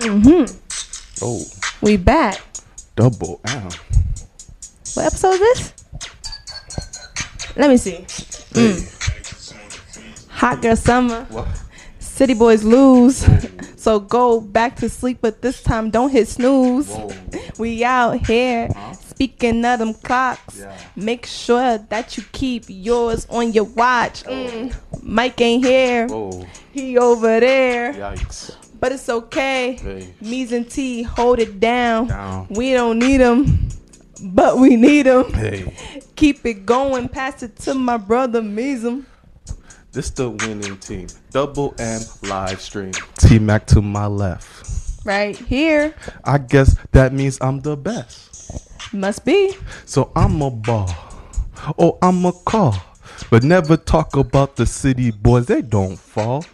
Oh, We back. double M. What episode is this? Let me see. Hey. Hot girl summer. What? City boys lose. So go back to sleep, but this time don't hit snooze. Whoa. We out here. Huh? Speaking of them clocks, Yeah. make sure that you keep yours on your watch. Mike ain't here. Whoa. He over there. Yikes. But it's okay. Hey. Me's and T, hold it down. Down. We don't need them, but we need them. Hey. Keep it going. Pass it to my brother Meezum. This the winning team. Double M live stream. T-Mac to my left. Right here. I guess that means I'm the best. Must be. So I'm a ball. Oh, I'm a call. But never talk about the city boys. They don't fall.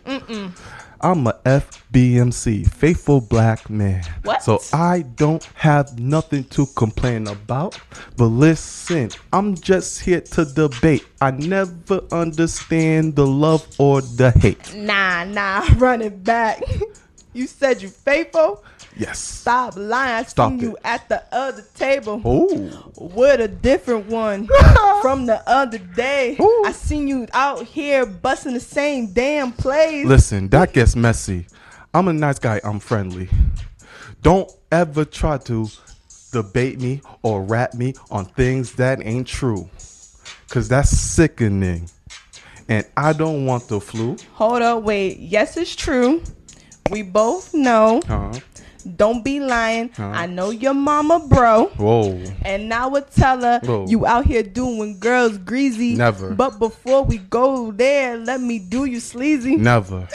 I'm a FBMC, faithful black man. What? So I don't have nothing to complain about. But listen, I'm just here to debate. I never understand the love or the hate. Nah, run it back. You said you faithful? Yes. Stop lying. I Stop seen you it. at the other table. Oh. With a different one from the other day. Ooh. I seen you out here busting the same damn plays. Listen, that gets messy. I'm a nice guy. I'm friendly. Don't ever try to debate me or rap me on things that ain't true. Because that's sickening. And I don't want the flu. Hold up, wait. Yes, it's true. We both know. Don't be lying. I know your mama, bro. Whoa. And now I tell her Whoa. you out here doing girls greasy. Never. But before we go there, let me do you sleazy. Never. We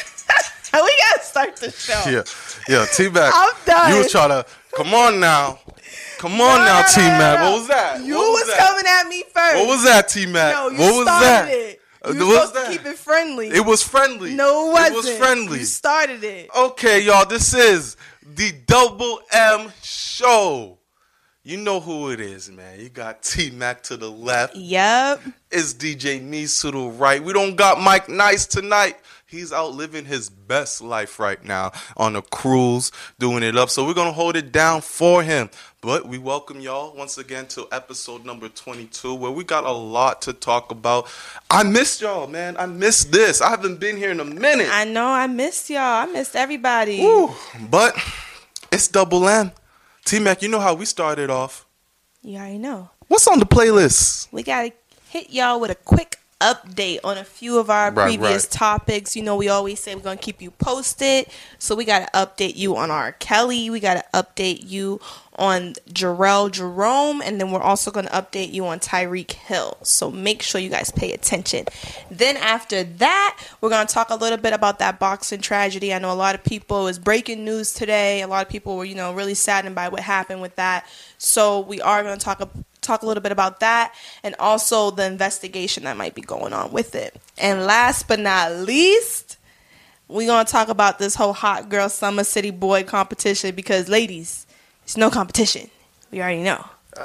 gotta start the show. Yeah, T-Mac. I'm done. You was trying to, come on now. Come on now, T-Mac. What was that? You What was that? coming at me first. What was that, T-Mac? No, you what was started that? it. You What were was supposed that? to keep it friendly. It was friendly. No, it wasn't. It was friendly. You started it. Okay, y'all, this is the Double M Show. You know who it is, man. You got T-Mac to the left. Yep. It's DJ Nees to the right. We don't got Mike Nice tonight. He's out living his best life right now on a cruise, doing it up. So we're going to hold it down for him. But we welcome y'all once again to episode number 22, where we got a lot to talk about. I missed y'all, man. I missed this. I haven't been here in a minute. I know. I missed y'all. I missed everybody. Woo. But it's Double M. T-Mac, you know how we started off. You already know. What's on the playlist? We got to hit y'all with a quick update on a few of our previous topics. You know, we always say we're going to keep you posted. So we got to update you on R. Kelly. We got to update you on Jarrell Jerome. And then we're also going to update you on Tyreek Hill. So make sure you guys pay attention. Then after that, we're going to talk a little bit about that boxing tragedy. I know a lot of people, it was breaking news today. A lot of people were, really saddened by what happened with that. So we are going to talk a little bit about that and also the investigation that might be going on with it. And last but not least, we're going to talk about this whole hot girl summer city boy competition because, ladies, it's no competition. We already know.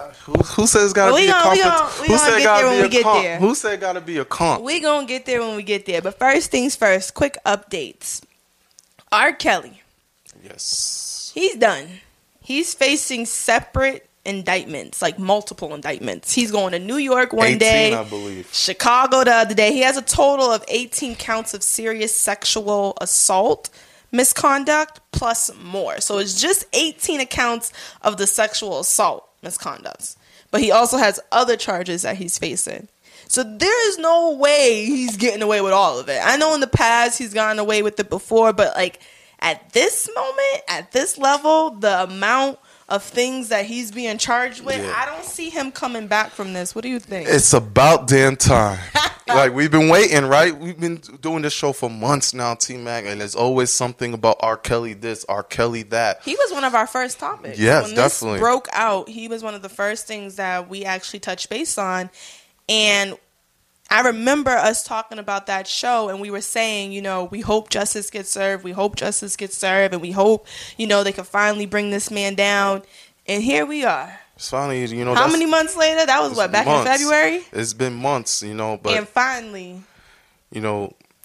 Who says it's got to be a competition? Who said it got to be a comp? Who said it got to be a comp? We're going to get there when we get there. But first things first, quick updates. R. Kelly. Yes. He's done. He's facing separate indictments, like multiple indictments. He's going to New York one 18, day, I believe. Chicago the other day. He has a total of 18 counts of serious sexual assault, misconduct, plus more. So it's just 18 accounts of the sexual assault misconducts. But he also has other charges that he's facing. So there is no way he's getting away with all of it. I know in the past he's gotten away with it before, but like at this moment, at this level, the amount of things that he's being charged with, I don't see him coming back from this. What do you think? It's about damn time. Like, we've been waiting, right? We've been doing this show for months now, T-Mac, and there's always something about R. Kelly this, R. Kelly that. He was one of our first topics. Yes, when definitely. This broke out, he was one of the first things that we actually touched base on. And I remember us talking about that show, and we were saying, we hope justice gets served. We hope justice gets served, and we hope, they can finally bring this man down. And here we are. It's finally, how many months later? That was back months. in February? It's been months, but. And finally.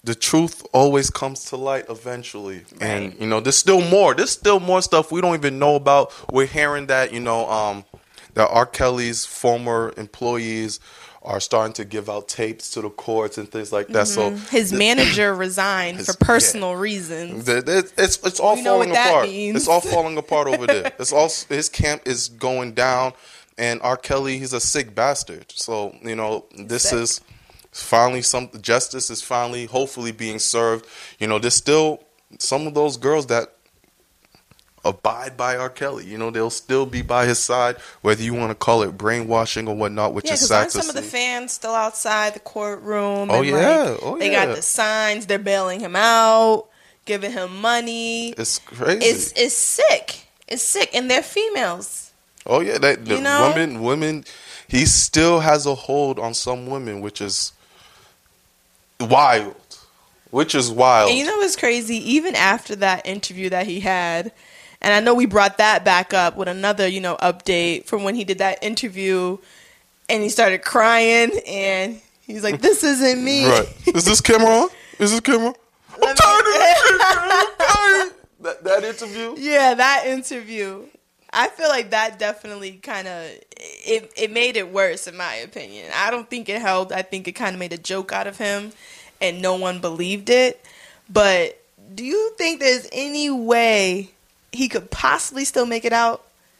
the truth always comes to light eventually. Right. And, you know, there's still more. There's still more stuff we don't even know about. We're hearing that, you know, that R. Kelly's former employees are starting to give out tapes to the courts and things like that. So his manager resigned for personal reasons. It's all falling apart. It's all falling apart over there. It's all, his camp is going down, and R. Kelly, he's a sick bastard. So, you know, this is finally justice is finally hopefully being served. You know, there's still some of those girls that abide by R. Kelly. You know, they'll still be by his side, whether you want to call it brainwashing or whatnot, which is sad to see. Some of the fans still outside the courtroom. Oh, and yeah. They got the signs. They're bailing him out, giving him money. It's crazy. It's sick. It's sick. And they're females. Oh, yeah. Women, he still has a hold on some women, which is wild. And you know what's crazy? Even after that interview that he had, and I know we brought that back up with another, you know, update from when he did that interview, and he started crying, and he's like, "This isn't me." Right? Is this camera on? I'm tired of this shit, I'm tired. That interview. Yeah, that interview. I feel like that definitely kind of it made it worse, in my opinion. I don't think it helped. I think it kind of made a joke out of him, and no one believed it. But do you think there's any way he could possibly still make it out?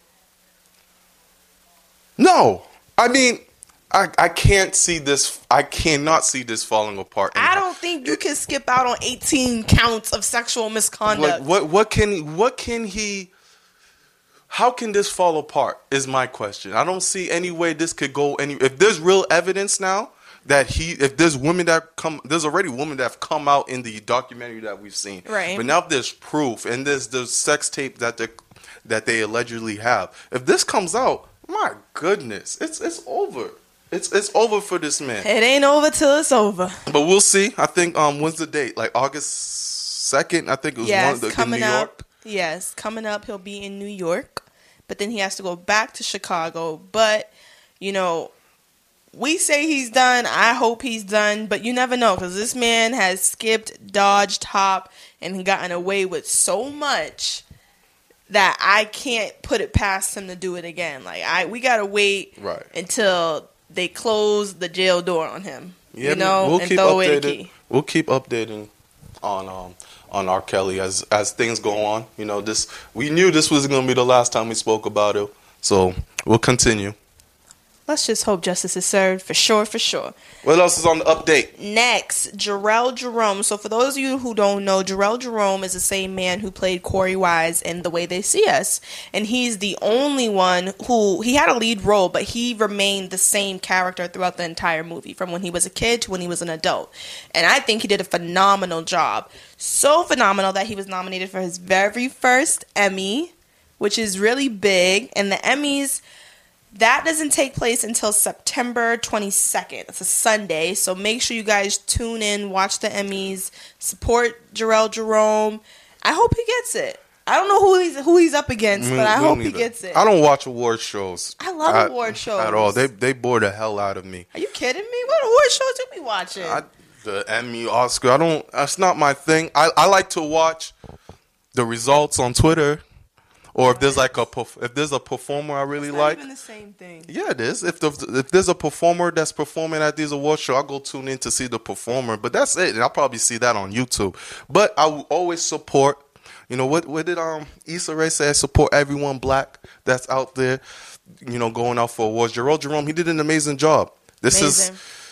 No. I mean, I can't see this. I cannot see this falling apart. I don't think you can skip out on 18 counts of sexual misconduct. Like, what can he? How can this fall apart? Is my question. I don't see any way this could go any. If there's real evidence now that if there's women that there's already women that have come out in the documentary that we've seen. Right. But now if there's proof and there's the sex tape that they allegedly have. If this comes out, my goodness, it's over. It's over for this man. It ain't over till it's over. But we'll see. I think when's the date? Like August 2nd, I think it was in New York. Yes, coming up he'll be in New York. But then he has to go back to Chicago. But, you know, we say he's done. I hope he's done. But you never know, because this man has skipped, dodged, hopped, and gotten away with so much that I can't put it past him to do it again. Like, we got to wait until they close the jail door on him. Yeah, you know, and throw away the key. We'll keep updating on R. Kelly as things go on. You know, we knew this was going to be the last time we spoke about it, so we'll continue. Let's just hope justice is served for sure, for sure. What else is on the update? Next, Jharrel Jerome. So for those of you who don't know, Jharrel Jerome is the same man who played Corey Wise in The Way They See Us. And he's the only one he had a lead role, but he remained the same character throughout the entire movie, from when he was a kid to when he was an adult. And I think he did a phenomenal job. So phenomenal that he was nominated for his very first Emmy, which is really big. And the Emmys, that doesn't take place until September 22nd. It's a Sunday, so make sure you guys tune in, watch the Emmys, support Jharrel Jerome. I hope he gets it. I don't know who he's up against, but I hope he gets it. I don't watch award shows. I love award shows. At all. They bore the hell out of me. Are you kidding me? What award shows you be watching? The Emmy, Oscar, that's not my thing. I like to watch the results on Twitter. Or if there's if there's a performer I really like, it's not even the same thing. Yeah, it is. If there's a performer that's performing at these award shows, I'll go tune in to see the performer. But that's it, and I'll probably see that on YouTube. But I will always support. You know what did Issa Rae say? I support everyone black that's out there. You know, going out for awards. Jharrel Jerome, he did an amazing job. This is,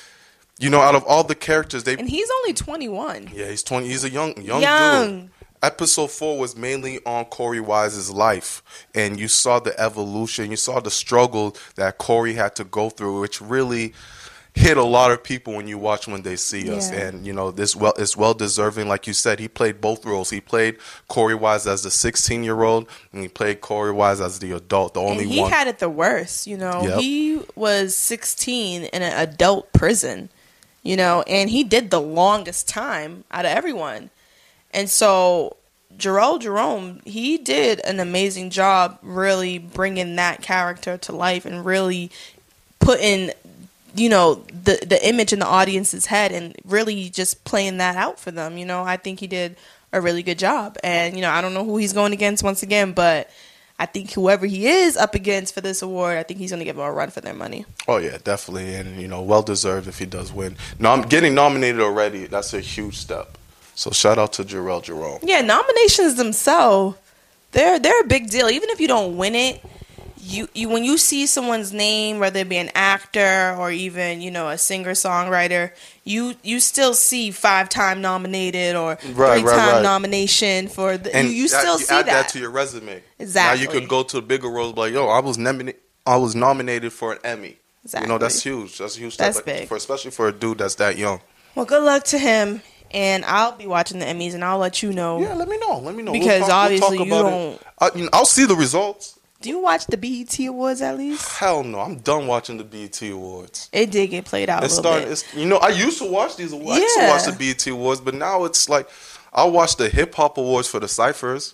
you know, out of all the characters and he's only 21. Yeah, he's 20. He's a young dude. Episode 4 was mainly on Corey Wise's life, and you saw the evolution, you saw the struggle that Corey had to go through, which really hit a lot of people when you watch When They See Us. And you know, it's well deserving. Like you said, he played both roles. He played Corey Wise as the 16-year-old, and he played Corey Wise as the adult, the only one. He had it the worst, you know. Yep. He was 16 in an adult prison, you know, and he did the longest time out of everyone. And so Jharrel Jerome, he did an amazing job really bringing that character to life and really putting the image in the audience's head and really just playing that out for them. I think he did a really good job. And, I don't know who he's going against once again, but I think whoever he is up against for this award, I think he's going to give them a run for their money. Oh, yeah, definitely. And, well-deserved if he does win. Now, I'm getting nominated already. That's a huge step. So shout out to Jharrel Jerome. Yeah, nominations themselves, they're a big deal. Even if you don't win it, you when you see someone's name, whether it be an actor or even, a singer-songwriter, you still see 5-time nominated or 3-time nomination for the. And you still see add that to your resume. Exactly. Now you could go to a bigger role like, I was nominated for an Emmy. Exactly. That's huge. That's a huge step. That's big. Especially for a dude that's that young. Well, good luck to him. And I'll be watching the Emmys, and I'll let you know. Yeah, let me know. Because obviously you don't. I'll see the results. Do you watch the BET Awards at least? Hell no, I'm done watching the BET Awards. It did get played out a little bit. I used to watch these awards. I used to watch the BET Awards, but now it's like I'll watch the hip hop awards for the ciphers.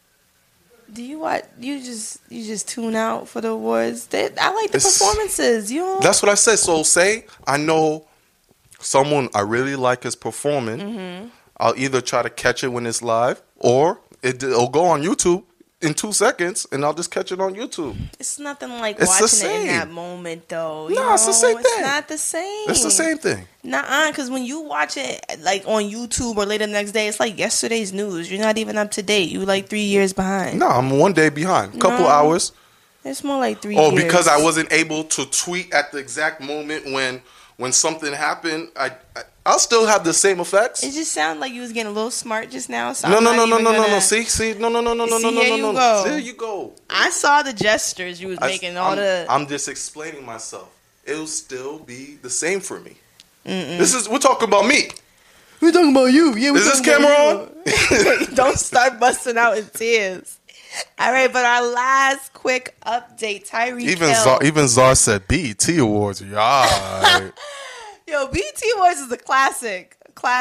Do you watch? You just tune out for the awards? I like the performances. That's what I said. So say I know someone I really like is performing. Mm-hmm. I'll either try to catch it when it's live, or it'll go on YouTube in 2 seconds, and I'll just catch it on YouTube. It's nothing like watching it in that moment, though. No, it's the same thing. It's not the same. It's the same thing. Nuh-uh, because when you watch it like on YouTube or later the next day, it's like yesterday's news. You're not even up to date. You're like 3 years behind. No, I'm 1 day behind. Couple hours. It's more like 3 years. Oh, because I wasn't able to tweet at the exact moment when something happened. I'll still have the same effects. It just sounded like you was getting a little smart just now. So No. See, no. There you go. I saw the gestures you was making. I'm just explaining myself. It'll still be the same for me. We're talking about me. We're talking about you. Yeah. Is this camera on? Don't start busting out in tears. All right, but our last quick update, Tyreek Hill. Even Czar said BET Awards. Yeah. Yo, BET Awards is a classic.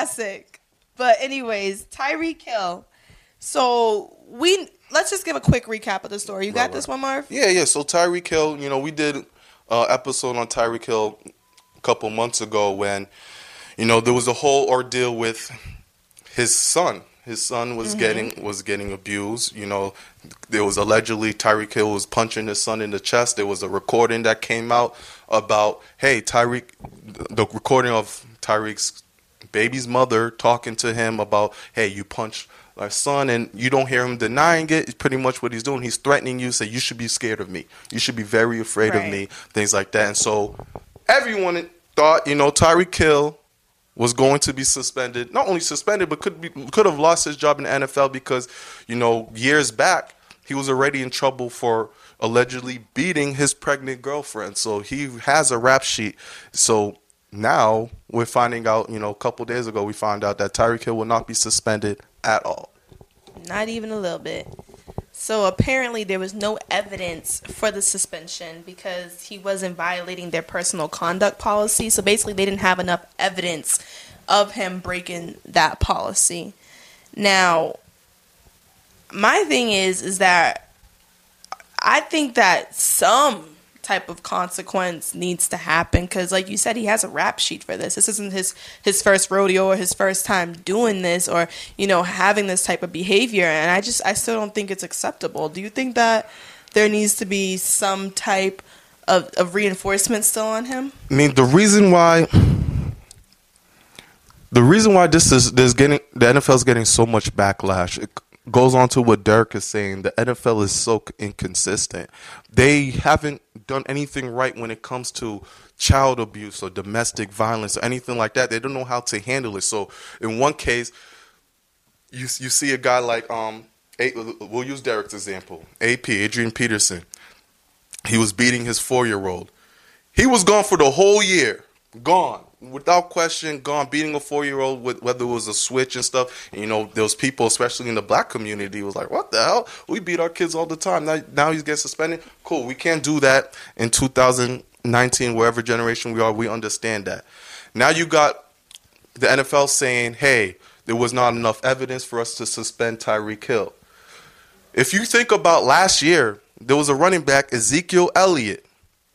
But anyways, Tyreek Hill. So let's just give a quick recap of the story. You got this one, Marv? Yeah. So Tyreek Hill, we did an episode on Tyreek Hill a couple months ago when, there was a whole ordeal with his son. His son was getting abused. There was allegedly Tyreek Hill was punching his son in the chest. There was a recording that came out about, hey, the recording of Tyreek's baby's mother talking to him about, hey, you punched our son, and you don't hear him denying it. It's pretty much what he's doing. He's threatening you, say you should be scared of me. You should be very afraid of me, things like that. And so everyone thought, Tyreek Hill was going to be suspended. Not only suspended, but could have lost his job in the NFL because, years back, he was already in trouble for allegedly beating his pregnant girlfriend. So he has a rap sheet. So now we're finding out, a couple days ago, we found out that Tyreek Hill will not be suspended at all. Not even a little bit. So apparently there was no evidence for the suspension because he wasn't violating their personal conduct policy. So basically they didn't have enough evidence of him breaking that policy. Now, my thing is that I think that some type of consequence needs to happen because, like you said, he has a rap sheet for this. This isn't his first rodeo or his first time doing this or, having this type of behavior. And I still don't think it's acceptable. Do you think that there needs to be some type of reinforcement still on him? I mean, the reason why the NFL is getting so much backlash, it goes on to what Derek is saying. The NFL is so inconsistent. They haven't done anything right when it comes to child abuse or domestic violence or anything like that. They don't know how to handle it. So in one case, you see a guy like we'll use Derek's example, Adrian Peterson. He was beating his 4-year-old. He was gone for the whole year. Gone. Without question, gone, beating a 4-year-old with whether it was a switch and stuff. And, there was people, especially in the black community, was like, what the hell? We beat our kids all the time. Now he's getting suspended? Cool, we can't do that in 2019, wherever generation we are, we understand that. Now you got the NFL saying, hey, there was not enough evidence for us to suspend Tyreek Hill. If you think about last year, there was a running back, Ezekiel Elliott.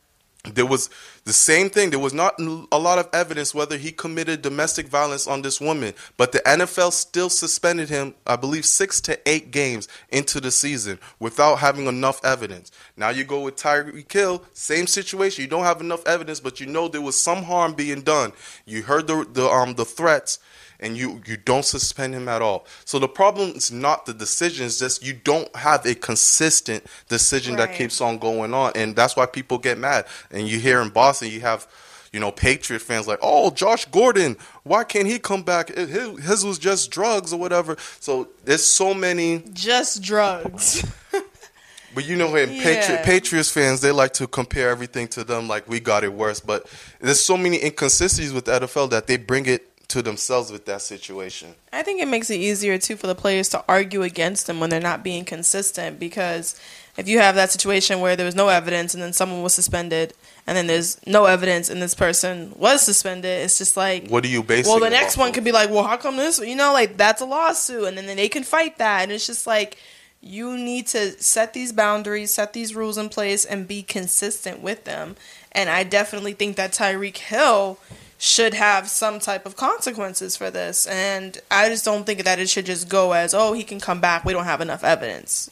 there was the same thing. There was not a lot of evidence whether he committed domestic violence on this woman, but the NFL still suspended him, I believe, 6 to 8 games into the season without having enough evidence. Now you go with Tyreek Hill, same situation. You don't have enough evidence, but you know there was some harm being done. You heard the threats, and you don't suspend him at all. So the problem is not the decision, it's just you don't have a consistent decision that keeps on going on. And that's why people get mad. And you hear in Boston, you have, Patriot fans like, oh, Josh Gordon, why can't he come back? His was just drugs or whatever. So there's so many. Just drugs. But Patriots fans, they like to compare everything to them like we got it worse. But there's so many inconsistencies with the NFL that they bring it to themselves with that situation. I think it makes it easier too for the players to argue against them when they're not being consistent, because if you have that situation where there was no evidence and then someone was suspended and then there's no evidence and this person was suspended, it's just like, what do you base? Well, the next one could be like, well, how come this? Like that's a lawsuit, and then they can fight that, and it's just like you need to set these boundaries, set these rules in place, and be consistent with them. And I definitely think that Tyreek Hill should have some type of consequences for this, and I just don't think that it should just go as, oh, he can come back, we don't have enough evidence,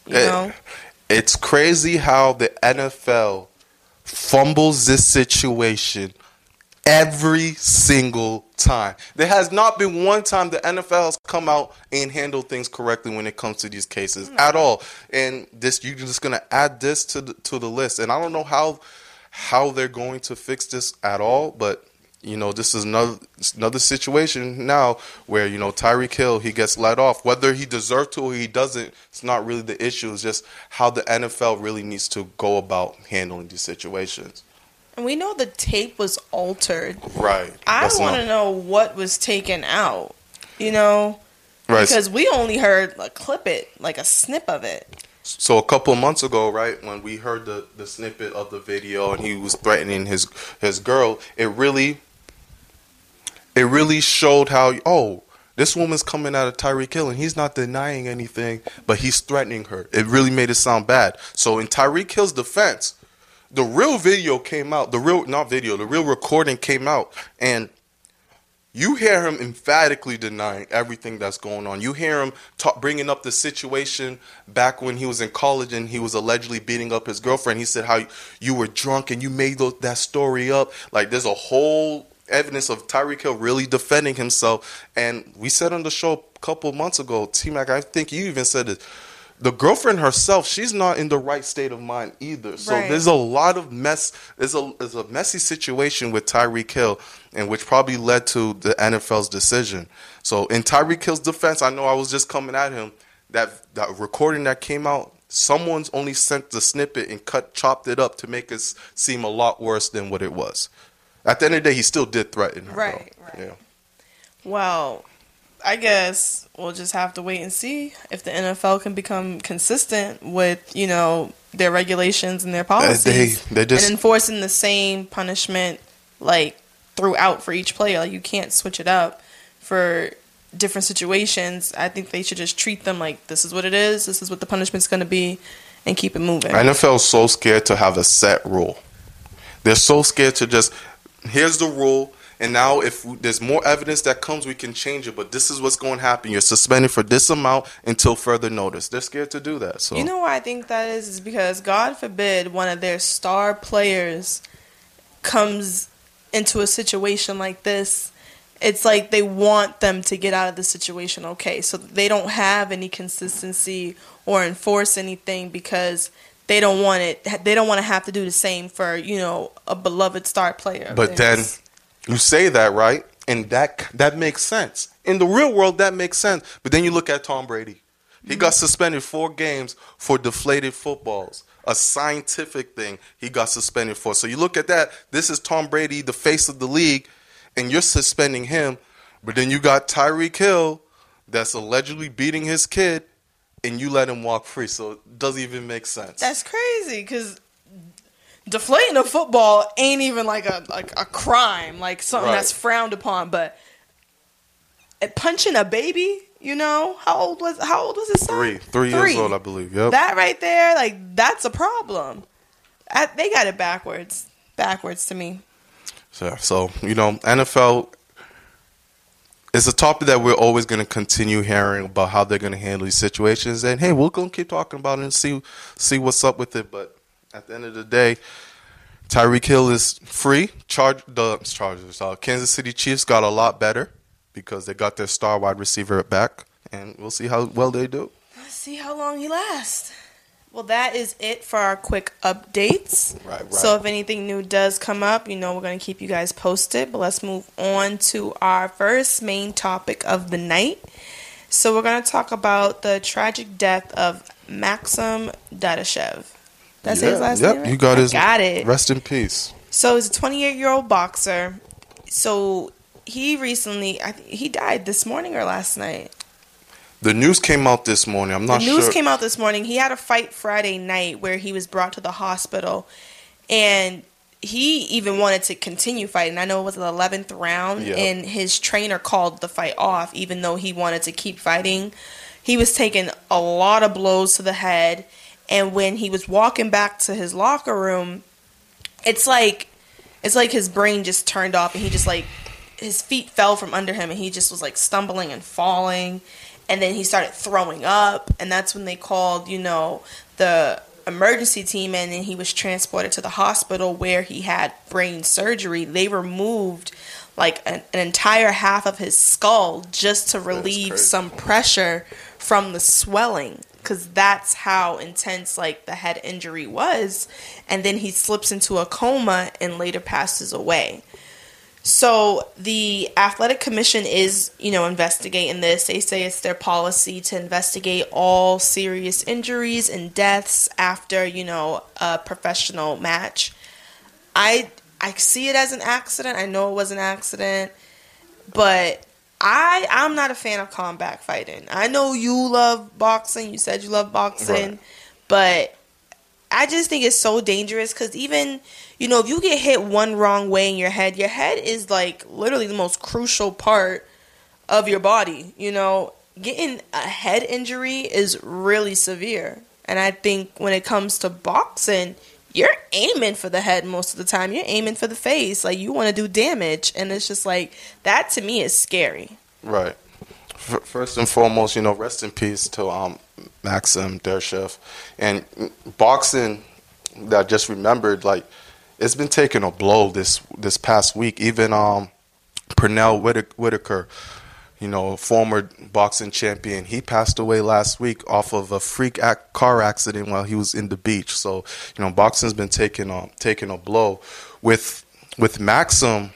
It's crazy how the NFL fumbles this situation every single time. There has not been one time the NFL has come out and handled things correctly when it comes to these cases at all. And you're just going to add this to the list, and I don't know how they're going to fix this at all, but this is another situation now where, Tyreek Hill, he gets let off. Whether he deserves to or he doesn't, it's not really the issue. It's just how the NFL really needs to go about handling these situations. And we know the tape was altered. Right. I want to know what was taken out, Right. Because we only heard a snip of it. So a couple of months ago, right, when we heard the snippet of the video and he was threatening his girl, it really showed how, this woman's coming out of Tyreek Hill and he's not denying anything, but he's threatening her. It really made it sound bad. So in Tyreek Hill's defense, the real video came out, the real recording came out, and you hear him emphatically denying everything that's going on. You hear him bringing up the situation back when he was in college and he was allegedly beating up his girlfriend. He said how you were drunk and you made that story up. Like, there's a whole evidence of Tyreek Hill really defending himself. And we said on the show a couple of months ago, T-Mac, I think you even said it, the girlfriend herself, she's not in the right state of mind either. So there's a lot of mess. There's a messy situation with Tyreek Hill, and which probably led to the NFL's decision. So in Tyreek Hill's defense, I know I was just coming at him. That recording that came out, someone's only sent the snippet and chopped it up to make it seem a lot worse than what it was. At the end of the day, he still did threaten her. Right. Yeah. Well, I guess we'll just have to wait and see if the NFL can become consistent with, their regulations and their policies they just, and enforcing the same punishment throughout for each player. Like, you can't switch it up for different situations. I think they should just treat them like this is what it is, this is what the punishment's going to be, and keep it moving. NFL is so scared to have a set rule. They're so scared to just, here's the rule. And now if there's more evidence that comes, we can change it. But this is what's going to happen. You're suspended for this amount until further notice. They're scared to do that. So why I think that is because, God forbid, one of their star players comes into a situation like this. It's like they want them to get out of the situation okay. So they don't have any consistency or enforce anything because they don't want it. They don't want to have to do the same for, a beloved star player. But then you say that, right? And that makes sense. In the real world, that makes sense. But then you look at Tom Brady. He got suspended 4 games for deflated footballs. A scientific thing he got suspended for. So you look at that. This is Tom Brady, the face of the league, and you're suspending him. But then you got Tyreek Hill that's allegedly beating his kid, and you let him walk free. So it doesn't even make sense. That's crazy because deflating a football ain't even like a crime, like something that's frowned upon. But punching a baby, how old was his son? 3 years old, I believe. Yep. That right there, that's a problem. They got it backwards. backwards to me. So NFL is a topic that we're always going to continue hearing about how they're going to handle these situations. And, hey, we're going to keep talking about it and see what's up with it. But at the end of the day, Tyreek Hill is free. Kansas City Chiefs got a lot better because they got their star wide receiver back. And we'll see how well they do. Let's see how long he lasts. Well, that is it for our quick updates. Right. So if anything new does come up, we're going to keep you guys posted. But let's move on to our first main topic of the night. So we're going to talk about the tragic death of Maxim Dadashev. That's his last name, right? You got it. Rest in peace. So he's a 28-year-old boxer. So he recently, he died this morning or last night. The news came out this morning. I'm not sure. The news came out this morning. He had a fight Friday night where he was brought to the hospital, and he even wanted to continue fighting. I know it was the 11th round, and his trainer called the fight off, even though he wanted to keep fighting. He was taking a lot of blows to the head, and when he was walking back to his locker room, it's like his brain just turned off, and he just his feet fell from under him, and he just was stumbling and falling. And then he started throwing up, and that's when they called, the emergency team in, and he was transported to the hospital where he had brain surgery. They removed an entire half of his skull just to relieve some pressure from the swelling, because that's how intense the head injury was. And then he slips into a coma and later passes away. So the athletic commission is, investigating this. They say it's their policy to investigate all serious injuries and deaths after, a professional match. I see it as an accident. I know it was an accident, but I'm not a fan of combat fighting. I know you love boxing. You said you love boxing, right. But I just think it's so dangerous because even, if you get hit one wrong way in your head is literally the most crucial part of your body. Getting a head injury is really severe. And I think when it comes to boxing, you're aiming for the head most of the time. You're aiming for the face. You want to do damage. And it's just that to me is scary. Right. First and foremost, rest in peace to Maxim Dadashev. And boxing, that I just remembered, it's been taking a blow this past week. Even Pernell Whitaker, former boxing champion, he passed away last week off of a car accident while he was in the beach. So, boxing's been taking a blow. With Maxim,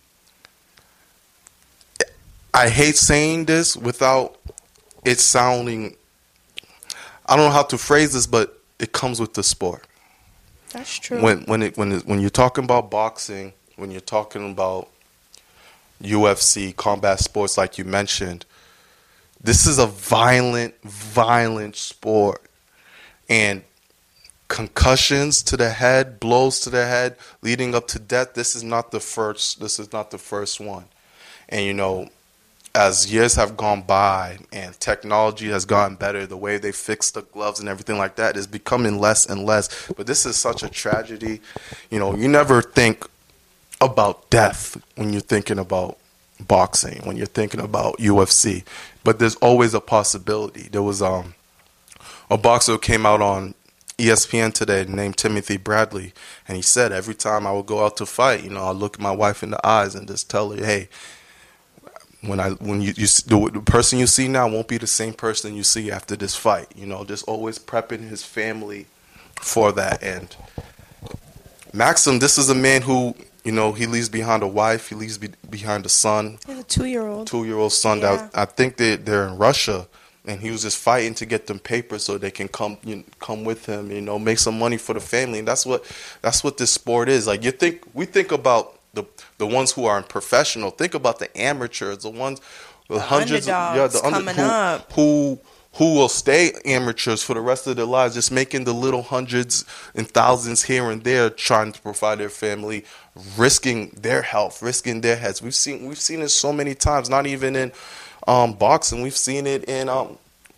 I hate saying this without it sounding, I don't know how to phrase this, but it comes with the sport. That's true. When you're talking about boxing, when you're talking about UFC, combat sports like you mentioned, this is a violent sport. And concussions to the head, blows to the head, leading up to death, this is not the first one. And as years have gone by and technology has gotten better, the way they fix the gloves and everything like that is becoming less and less. But this is such a tragedy. You never think about death when you're thinking about boxing, when you're thinking about UFC. But there's always a possibility. There was a boxer who came out on ESPN today named Timothy Bradley, and he said every time I would go out to fight, I'll look my wife in the eyes and just tell her, hey, when the person you see now won't be the same person you see after this fight. Just always prepping his family for that. And Maxim, this is a man who, he leaves behind a wife, he leaves behind a son. He has a 2-year-old. 2-year-old son. Yeah. That I think they're in Russia, and he was just fighting to get them papers so they can come with him, make some money for the family. And that's what this sport is. We think about the ones who aren't professional. Think about the amateurs, the ones with hundreds who will stay amateurs for the rest of their lives, just making the little hundreds and thousands here and there, trying to provide their family, risking their health, risking their heads. We've seen it so many times. Not even in boxing, we've seen it in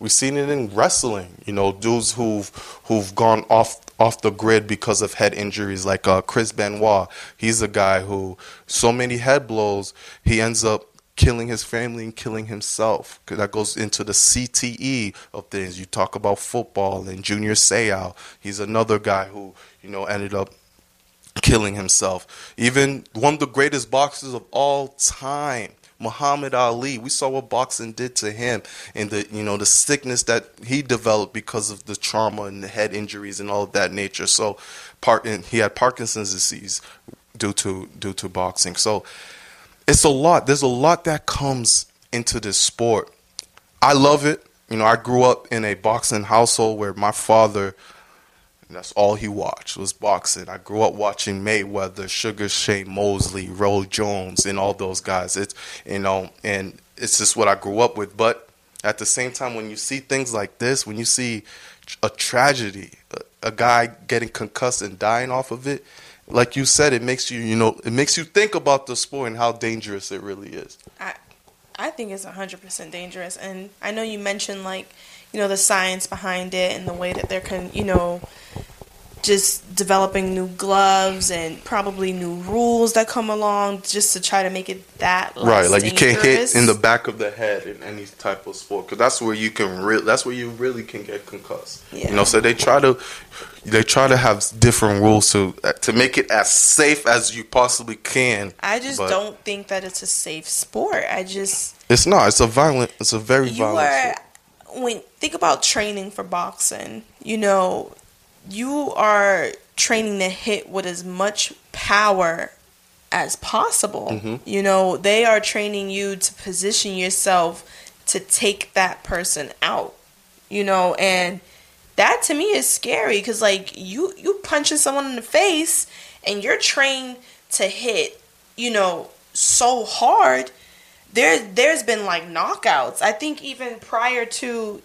We've seen it in wrestling. Dudes who've gone off the grid because of head injuries, like Chris Benoit. He's a guy who, so many head blows, he ends up killing his family and killing himself. That goes into the CTE of things. You talk about football, and Junior Seau. He's another guy who, ended up killing himself. Even one of the greatest boxers of all time, Muhammad Ali. We saw what boxing did to him, and the sickness that he developed because of the trauma and the head injuries and all of that nature. So, he had Parkinson's disease due to boxing. So, it's a lot. There's a lot that comes into this sport. I love it. I grew up in a boxing household where my father, that's all he watched was boxing. I grew up watching Mayweather, Sugar Shane Mosley, Roy Jones, and all those guys. It's and it's just what I grew up with. But at the same time, when you see things like this, when you see a tragedy, a guy getting concussed and dying off of it, like you said, it makes you think about the sport and how dangerous it really is. I think it's 100% dangerous, and I know you mentioned the science behind it and the way that they're just developing new gloves and probably new rules that come along just to try to make it that less right. Like dangerous. You can't hit in the back of the head in any type of sport, because that's where you really can get concussed. Yeah. So they try to have different rules to make it as safe as you possibly can. I just don't think that it's a safe sport. It's not. It's a very violent sport. Think about training for boxing. You are training to hit with as much power as possible. Mm-hmm. They are training you to position yourself to take that person out. And that to me is scary, because you punching someone in the face and you're trained to hit, so hard. There's been knockouts. I think even prior to,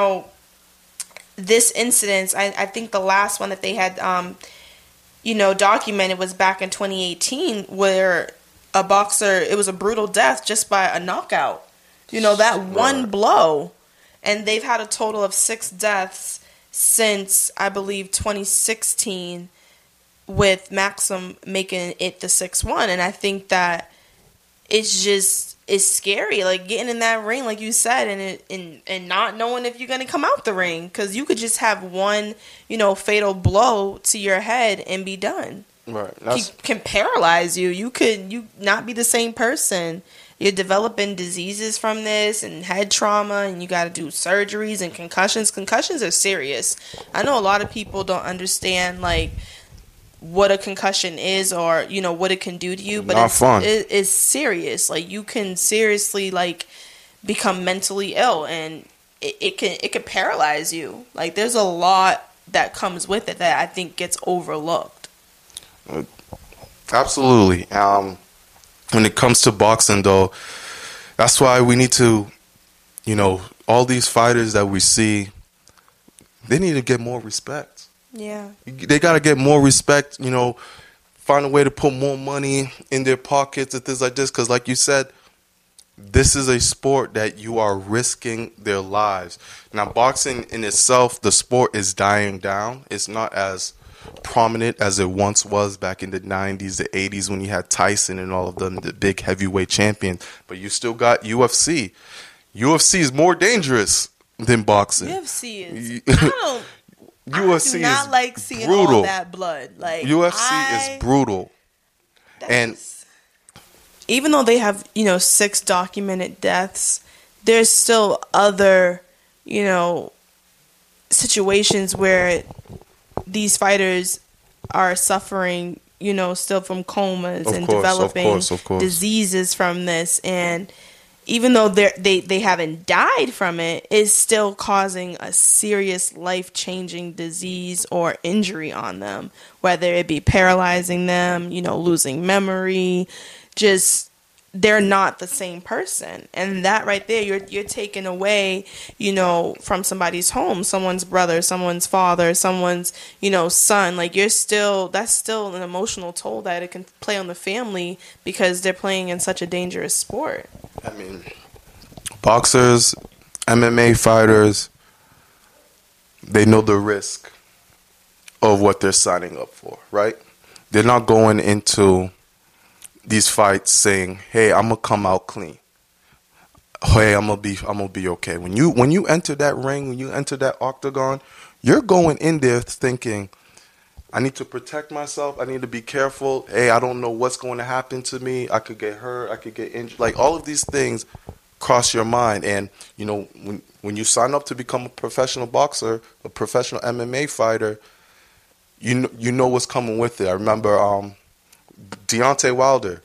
this incident, I think the last one that they had, documented was back in 2018, where a boxer, it was a brutal death just by a knockout. That one blow. And they've had a total of 6 deaths since, I believe, 2016, with Maxim making it the 6th one. And I think that it's scary, getting in that ring, like you said, and not knowing if you're going to come out the ring, because you could just have one, fatal blow to your head and be done. Right. Can paralyze you. You not be the same person. You're developing diseases from this and head trauma, and you got to do surgeries and concussions. Concussions are serious. I know a lot of people don't understand, what a concussion is, or what it can do to you, but it's serious. You can seriously become mentally ill, and it can paralyze you. There's a lot that comes with it that I think gets overlooked. Absolutely. When it comes to boxing, though, that's why we need to, all these fighters that we see, they need to get more respect. Yeah. They got to get more respect, find a way to put more money in their pockets and things like this. Because like you said, this is a sport that you are risking their lives. Now, boxing in itself, the sport is dying down. It's not as prominent as it once was back in the 90s, the 80s, when you had Tyson and all of them, the big heavyweight champions. But you still got UFC. UFC is more dangerous than boxing. UFC is... UFC I do not like seeing brutal. All that blood. UFC is brutal. And even though they have, 6 documented deaths, there's still other, situations where these fighters are suffering, still from comas and developing diseases from this. And even though they haven't died from it, it's still causing a serious life-changing disease or injury on them, whether it be paralyzing them, losing memory, just they're not the same person. And that right there, you're taking away, from somebody's home, someone's brother, someone's father, someone's, son. That's still an emotional toll that it can play on the family, because they're playing in such a dangerous sport. I mean, boxers, MMA fighters, they know the risk of what they're signing up for, right? They're not going into these fights saying, "Hey, I'm gonna come out clean. Hey, I'm gonna be okay." When you enter that ring, when you enter that octagon, you're going in there thinking, I need to protect myself. I need to be careful. Hey, I don't know what's going to happen to me. I could get hurt. I could get injured. Like, all of these things cross your mind. And, you know, when you sign up to become a professional boxer, a professional MMA fighter, you know what's coming with it. I remember Deontay Wilder.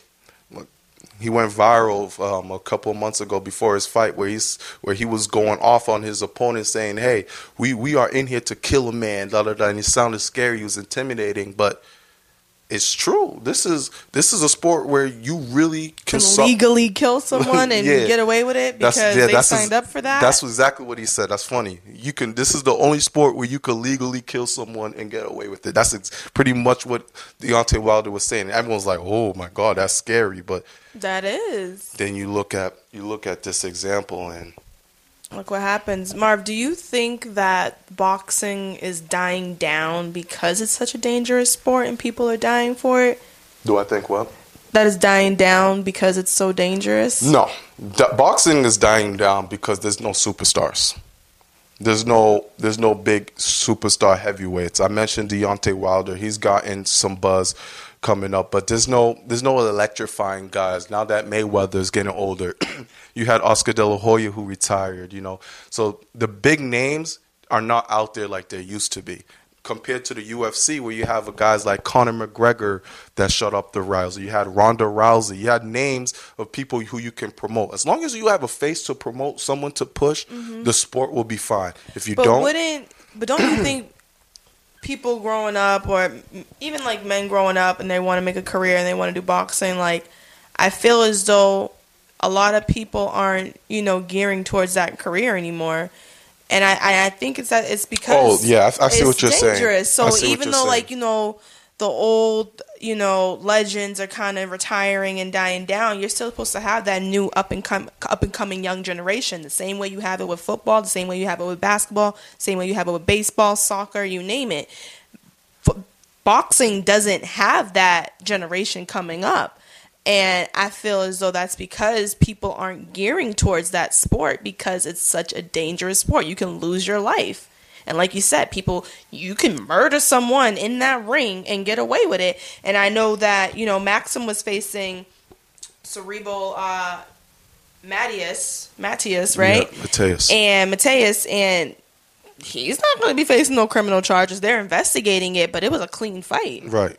He went viral a couple of months ago before his fight, where he was going off on his opponent, saying, "Hey, we are in here to kill a man." Da da da. And he sounded scary. He was intimidating, but it's true. This is a sport where you really can legally kill someone and get away with it because they signed up for that. That's exactly what he said. That's funny. This is the only sport where you can legally kill someone and get away with it. That's pretty much what Deontay Wilder was saying. Everyone's like, "Oh my God, that's scary." But that is. Then you look at this example and look what happens. Marv, do you think that boxing is dying down because it's such a dangerous sport and people are dying for it? Do I think what? That is dying down because it's so dangerous? No. Boxing is dying down because there's no superstars. There's no big superstar heavyweights. I mentioned Deontay Wilder. He's gotten some buzz coming up, but there's no electrifying guys. Now that Mayweather's getting older, you had Oscar De La Hoya who retired, you know. So the big names are not out there like they used to be. Compared to the UFC, where you have guys like Conor McGregor that shut up the Rousey. You had Ronda Rousey. You had names of people who you can promote. As long as you have a face to promote, someone to push, the sport will be fine. If you don't you think people growing up, or even like men growing up, and they want to make a career and they want to do boxing, like, I feel as though a lot of people aren't, gearing towards that career anymore. And I think it's because I see what you're dangerous. saying. So even though the old legends are kind of retiring and dying down, you're still supposed to have that new up and coming young generation. The same way you have it with football, the same way you have it with basketball, the same way you have it with baseball, soccer, you name it. Boxing doesn't have that generation coming up. And I feel as though that's because people aren't gearing towards that sport because it's such a dangerous sport. You can lose your life. And like you said, you can murder someone in that ring and get away with it. And I know that, Maxim was facing Cerebral Matthias, right? Yeah, Matthias, and he's not going to be facing no criminal charges. They're investigating it, but it was a clean fight. Right.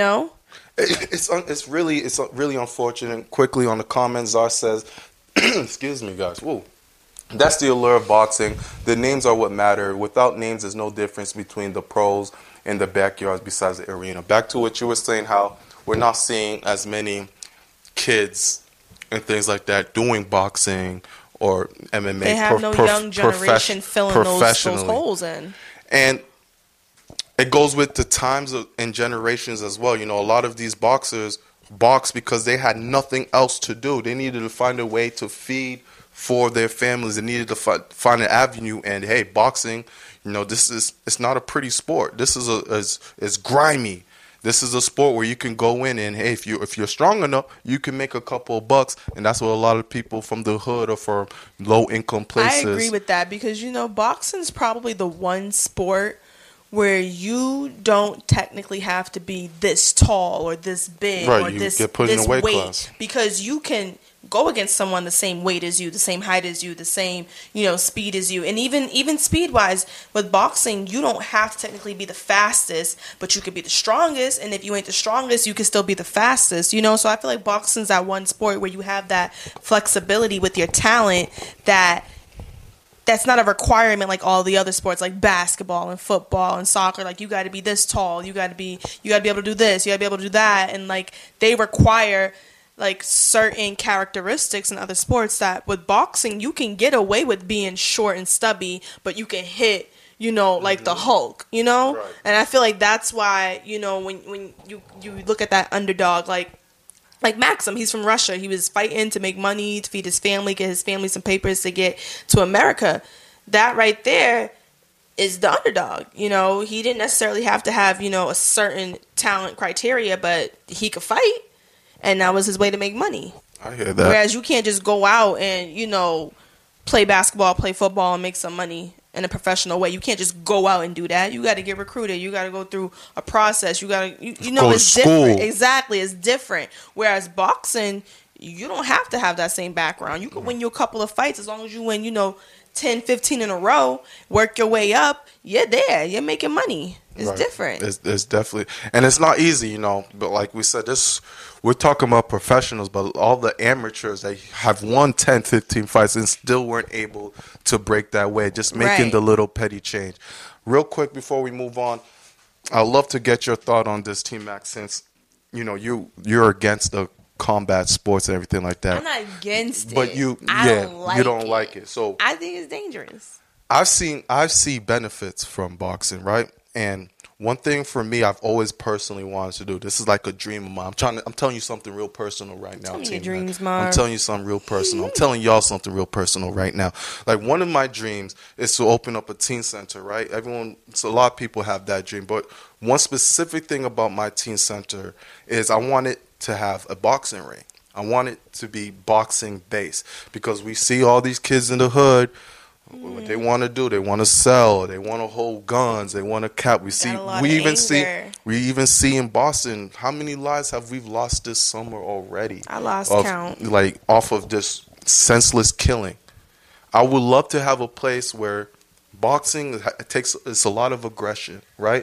It's really unfortunate. Quickly on the comments, Zar says, excuse me, guys. Whoa. That's the allure of boxing. The names are what matter. Without names, there's no difference between the pros and the backyards besides the arena. Back to what you were saying, how we're not seeing as many kids and things like that doing boxing or MMA. They have no young generation filling those holes in. And it goes with the times and generations as well. A lot of these boxers box because they had nothing else to do. They needed to find a way to feed for their families. They needed to find an avenue. And hey, boxing, it's not a pretty sport. This is grimy. This is a sport where you can go in and hey, if you're strong enough, you can make a couple of bucks. And that's what a lot of people from the hood or from low income places. I agree with that because boxing's probably the one sport where you don't technically have to be this tall or this big or this weight class. Because you can go against someone the same weight as you, the same height as you, the same speed as you. And even speed wise with boxing, you don't have to technically be the fastest, but you could be the strongest. And if you ain't the strongest, you can still be the fastest. So I feel like boxing's that one sport where you have that flexibility with your talent that's not a requirement like all the other sports, like basketball and football and soccer. Like, you got to be this tall, you got to be able to do this, you got to be able to do that, and like they require like certain characteristics in other sports that with boxing you can get away with being short and stubby, but you can hit like the Hulk, Right. And I feel like that's why when you look at that underdog like Maxim, he's from Russia. He was fighting to make money, to feed his family, get his family some papers to get to America. That right there is the underdog. You know, he didn't necessarily have to have, you know, a certain talent criteria, but he could fight, and that was his way to make money. I hear that. Whereas you can't just go out and, you know, play basketball, play football, and make some money in a professional way. You can't just go out and do that. You got to get recruited. You got to go through a process. You got to, you know, it's different. Exactly, it's different. Whereas boxing, you don't have to have that same background. You can win you a couple of fights as long as you win, you know, 10, 15 in a row, work your way up, you're there. You're making money. It's different. It's definitely, and it's not easy, you know, but like we said, we're talking about professionals, but all the amateurs, they have won 10, 15 fights and still weren't able to break that way, just making the little petty change. Real quick before we move on, I'd love to get your thought on this, T-Mac, since, you know, you're against the combat sports and everything like that. I'm not against but it. you don't like it. So I think it's dangerous. I've seen benefits from boxing, right? And one thing for me, I've always personally wanted to do. This is like a dream of mine. I'm telling you something real personal right now. Tell me your dreams, Mark. I'm telling you something real personal. I'm telling y'all something real personal right now. Like, one of my dreams is to open up a teen center, right? So a lot of people have that dream, but one specific thing about my teen center is I want it to have a boxing ring. I want it to be boxing based, because we see all these kids in the hood. What they want to do, they want to sell, they want to hold guns, they want to cap. We even see in Boston, how many lives have we lost this summer already? I lost count. Like, off of just senseless killing. I would love to have a place where boxing it's a lot of aggression, right?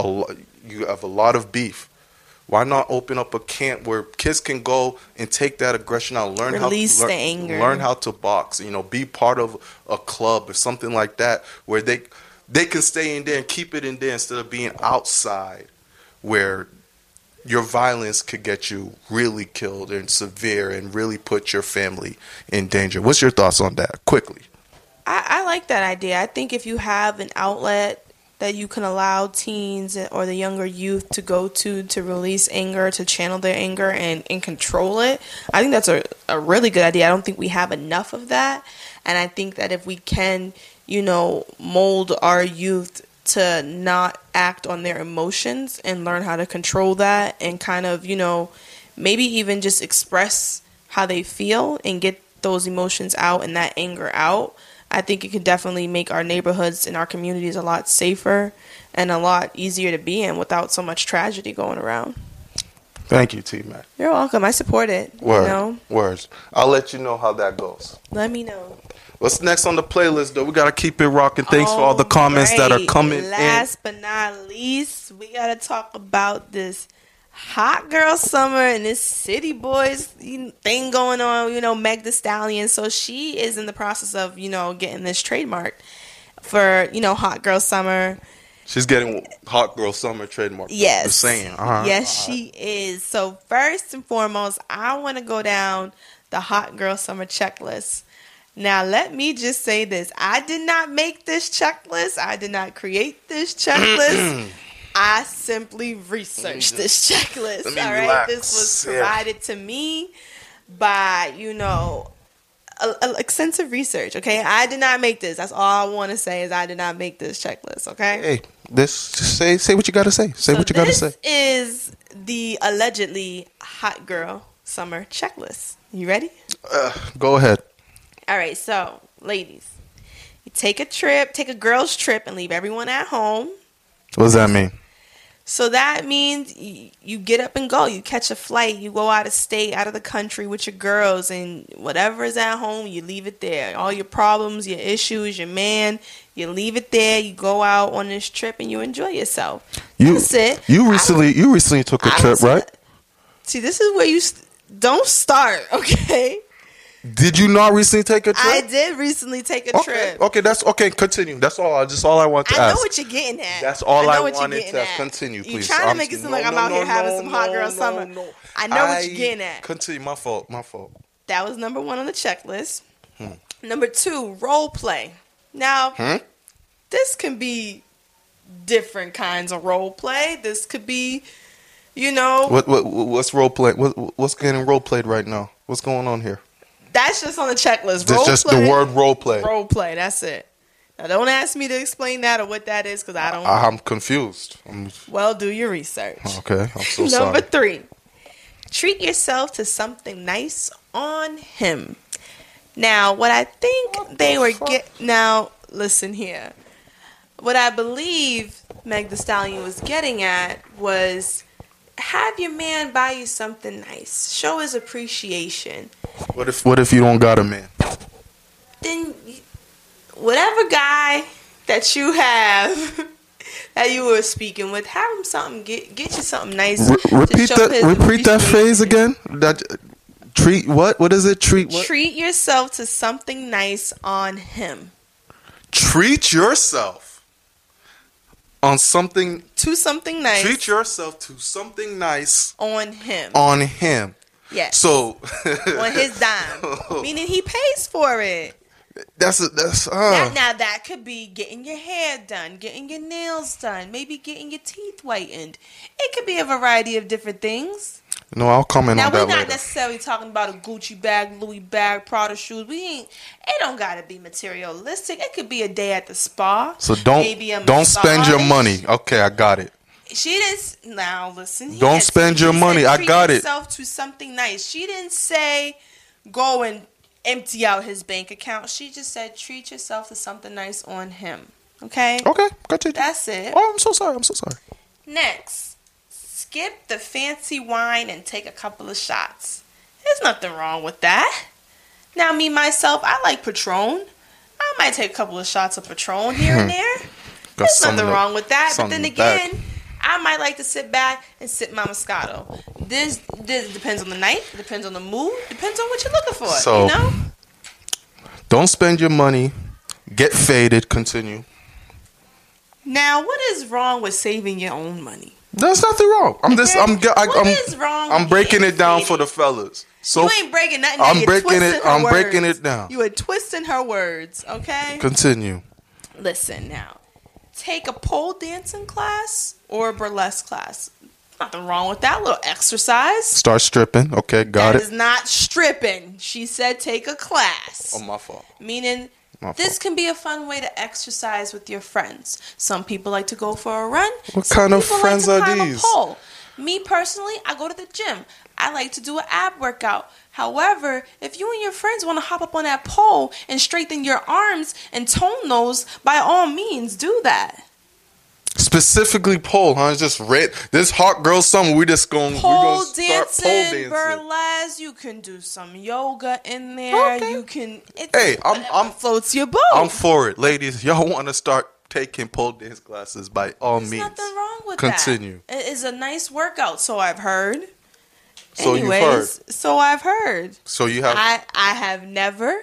You have a lot of beef. Why not open up a camp where kids can go and take that aggression out, learn the anger, learn how to box, you know, be part of a club or something like that, where they can stay in there and keep it in there instead of being outside, where your violence could get you really killed and severe and really put your family in danger. What's your thoughts on that? Quickly. I like that idea. I think if you have an outlet that you can allow teens or the younger youth to go to release anger, to channel their anger and control it, I think that's a really good idea. I don't think we have enough of that. And I think that if we can, you know, mold our youth to not act on their emotions and learn how to control that and kind of, you know, maybe even just express how they feel and get those emotions out and that anger out, I think it could definitely make our neighborhoods and our communities a lot safer and a lot easier to be in without so much tragedy going around. Thank you, T-Mac. You're welcome. I support it. Words. I'll let you know how that goes. Let me know. What's next on the playlist, though? We got to keep it rocking. Thanks for all the comments that are coming in. Last but not least, we got to talk about this hot girl summer and this city boys thing going on, you know, Meg Thee Stallion. So she is in the process of, you know, getting this trademark for, you know, hot girl summer. She's getting hot girl summer trademark. Yes. The saying. Yes, she is. So first and foremost, I want to go down the hot girl summer checklist. Now, let me just say this. I did not make this checklist. I did not create this checklist. I simply researched this checklist. All right, this was provided to me by, you know, extensive research. Okay, I did not make this. That's all I want to say is I did not make this checklist. Okay. Hey, just say what you got to say. Say what you got to say. This is the allegedly hot girl summer checklist. You ready? Go ahead. All right, so ladies, you take a girl's trip, and leave everyone at home. What does that mean? So that means you get up and go. You catch a flight. You go out of state, out of the country with your girls, and whatever is at home, you leave it there. All your problems, your issues, your man, you leave it there. You go out on this trip and you enjoy yourself. That's it. You recently took a trip, right? See, this is where you don't start, okay? Did you not recently take a trip? I did recently take a trip. Okay, that's okay. Continue. That's all. I want to ask. I know what you're getting at. That's all I wanted to ask. Continue, please. You're trying to make it seem like I'm out here having some hot girl summer. I know what you're getting at. Continue. My fault. That was number 1 on the checklist. Number 2, role play. Now, this can be different kinds of role play. This could be, you know, what's role play? What's getting role played right now? What's going on here? That's just on the checklist. It's just the word role play. Role play, that's it. Now, don't ask me to explain that or what that is because I don't. I'm confused. Well, do your research. Okay, I'm so sorry. Number 3, treat yourself to something nice on him. Now, what I think now, listen here. What I believe Meg Thee Stallion was getting at was have your man buy you something nice. Show his appreciation. What if you don't got a man? Then whatever guy that you have that you were speaking with, have him something. Get you something nice. Repeat that phrase again. That treat what? What is it? Treat what? Treat yourself to something nice on him. Treat yourself on something to something nice. Treat yourself to something nice on him. On him. Yes. So on his dime, meaning he pays for it. That's now that could be getting your hair done, getting your nails done, maybe getting your teeth whitened. It could be a variety of different things. No, I'll comment on that later. Now, we're not necessarily talking about a Gucci bag, Louis bag, Prada shoes. It don't got to be materialistic. It could be a day at the spa. So don't spend your money. Okay, I got it. She didn't. Now, listen. Don't spend your money. I got it. Treat yourself to something nice. She didn't say go and empty out his bank account. She just said treat yourself to something nice on him. Okay? Okay, got you. That's it. Oh, I'm so sorry. Next, skip the fancy wine and take a couple of shots. There's nothing wrong with that. Now, me, myself, I like Patron. I might take a couple of shots of Patron here and there. There's nothing wrong with that. But then again, I might like to sit back and sip my Moscato. This depends on the night, depends on the mood, depends on what you're looking for. So, you know? Don't spend your money. Get faded. Continue. Now, what is wrong with saving your own money? There's nothing wrong. What is wrong? I'm breaking it down for the fellas. So you ain't breaking nothing. I'm breaking it down. You are twisting her words. Okay. Continue. Listen now. Take a pole dancing class or a burlesque class. Nothing wrong with that little exercise. Start stripping. Okay, got it. That is not stripping. She said take a class. Oh, my fault. Meaning this can be a fun way to exercise with your friends. Some people like to go for a run. What kind of friends are these? Me personally, I go to the gym. I like to do an ab workout. However, if you and your friends want to hop up on that pole and straighten your arms and tone those, by all means, do that. Specifically pole, huh? It's just red. This hot girl summer, we just going pole dancing, burlesque. You can do some yoga in there. Okay. You can. I'm floats your boat. I'm for it, ladies. Y'all want to start taking pole dance classes? By all means, nothing wrong with Continue. That. It is a nice workout, so I've heard. So you've heard. So I've heard. So you have. I have never.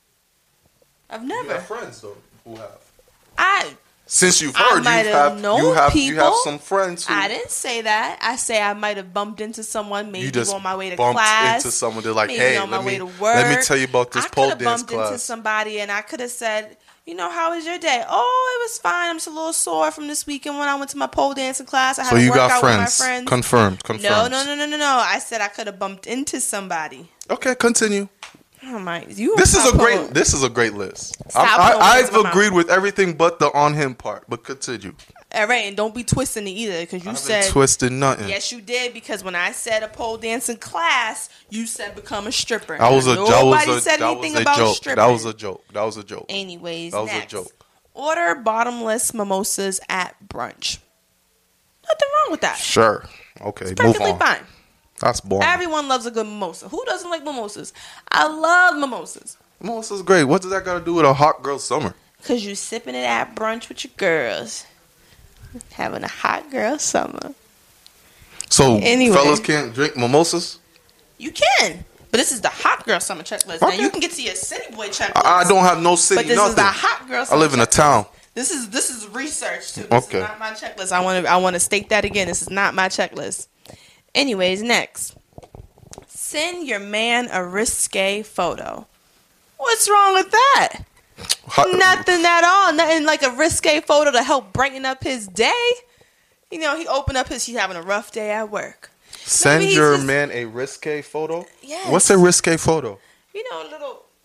I've never. You have friends though who have. Since you've heard, you have some friends who... I didn't say that. I say I might have bumped into someone maybe on my way to bumped class. Into someone. They're like, hey, let me tell you about this pole dance class. I could have bumped into somebody and I could have said, how was your day? Oh, it was fine. I'm just a little sore from this weekend when I went to my pole dancing class. I had to work out with my friends. Confirmed. No. I said I could have bumped into somebody. Okay, continue. Oh my! This is a great list. I've agreed with everything but the on him part. But continue. All right, and don't be twisting it either, because you said twisted nothing. Yes, you did, because when I said a pole dancing class, you said become a stripper. Nobody said anything about stripping. That was a joke. Anyways, that was a joke. Order bottomless mimosas at brunch. Nothing wrong with that. Sure. Okay. It's perfectly fine. That's boring. Everyone loves a good mimosa. Who doesn't like mimosas? I love mimosas. Mimosa's great. What does that got to do with a hot girl summer? Because you're sipping it at brunch with your girls. Having a hot girl summer. So, fellas can't drink mimosas? You can. But this is the hot girl summer checklist. Okay. Now, you can get to your city boy checklist. I don't have no city, but this is the hot girl summer I live in a town. This is research, too. This is not my checklist. I want to state that again. This is not my checklist. Anyways, next. Send your man a risque photo. What's wrong with that? Nothing at all. Nothing like a risque photo to help brighten up his day. He opened up he's having a rough day at work. Send your man a risque photo? Yes. What's a risque photo? Little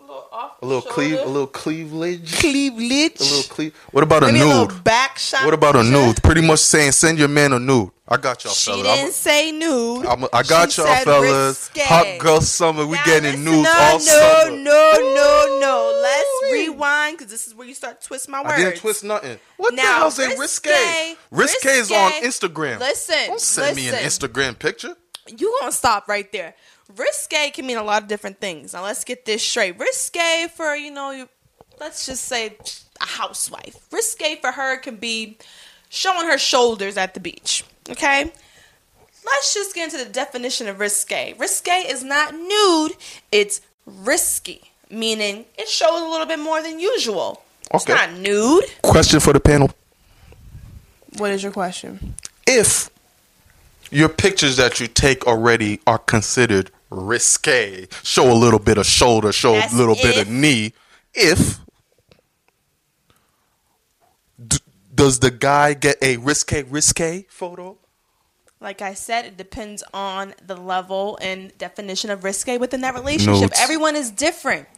A little cleavage. Cleavage. A little cleave. What about Maybe a nude? A little back shot. What about a nude? Pretty much saying send your man a nude. I got y'all, She fellas. didn't say nude. I got She y'all, said fellas. risque. Hot girl summer. We Now, getting listen, nudes all summer. No. Let's rewind because this is where you start to twist my words. I didn't twist nothing. What now, the hell's a risque? Risque is on Instagram. Listen. Don't send me an Instagram picture. You gonna stop right there. Risque can mean a lot of different things. Now let's get this straight. Risque for, let's just say a housewife. Risque for her can be showing her shoulders at the beach. Okay? Let's just get into the definition of risque. Risque is not nude, it's risky, meaning it shows a little bit more than usual. Okay. It's not nude. Question for the panel. What is your question? If your pictures that you take already are considered risque, show a little bit of shoulder, show a little bit of knee, does the guy get a risque photo? Like I said, it depends on the level and definition of risque within that relationship. Notes. Everyone is different.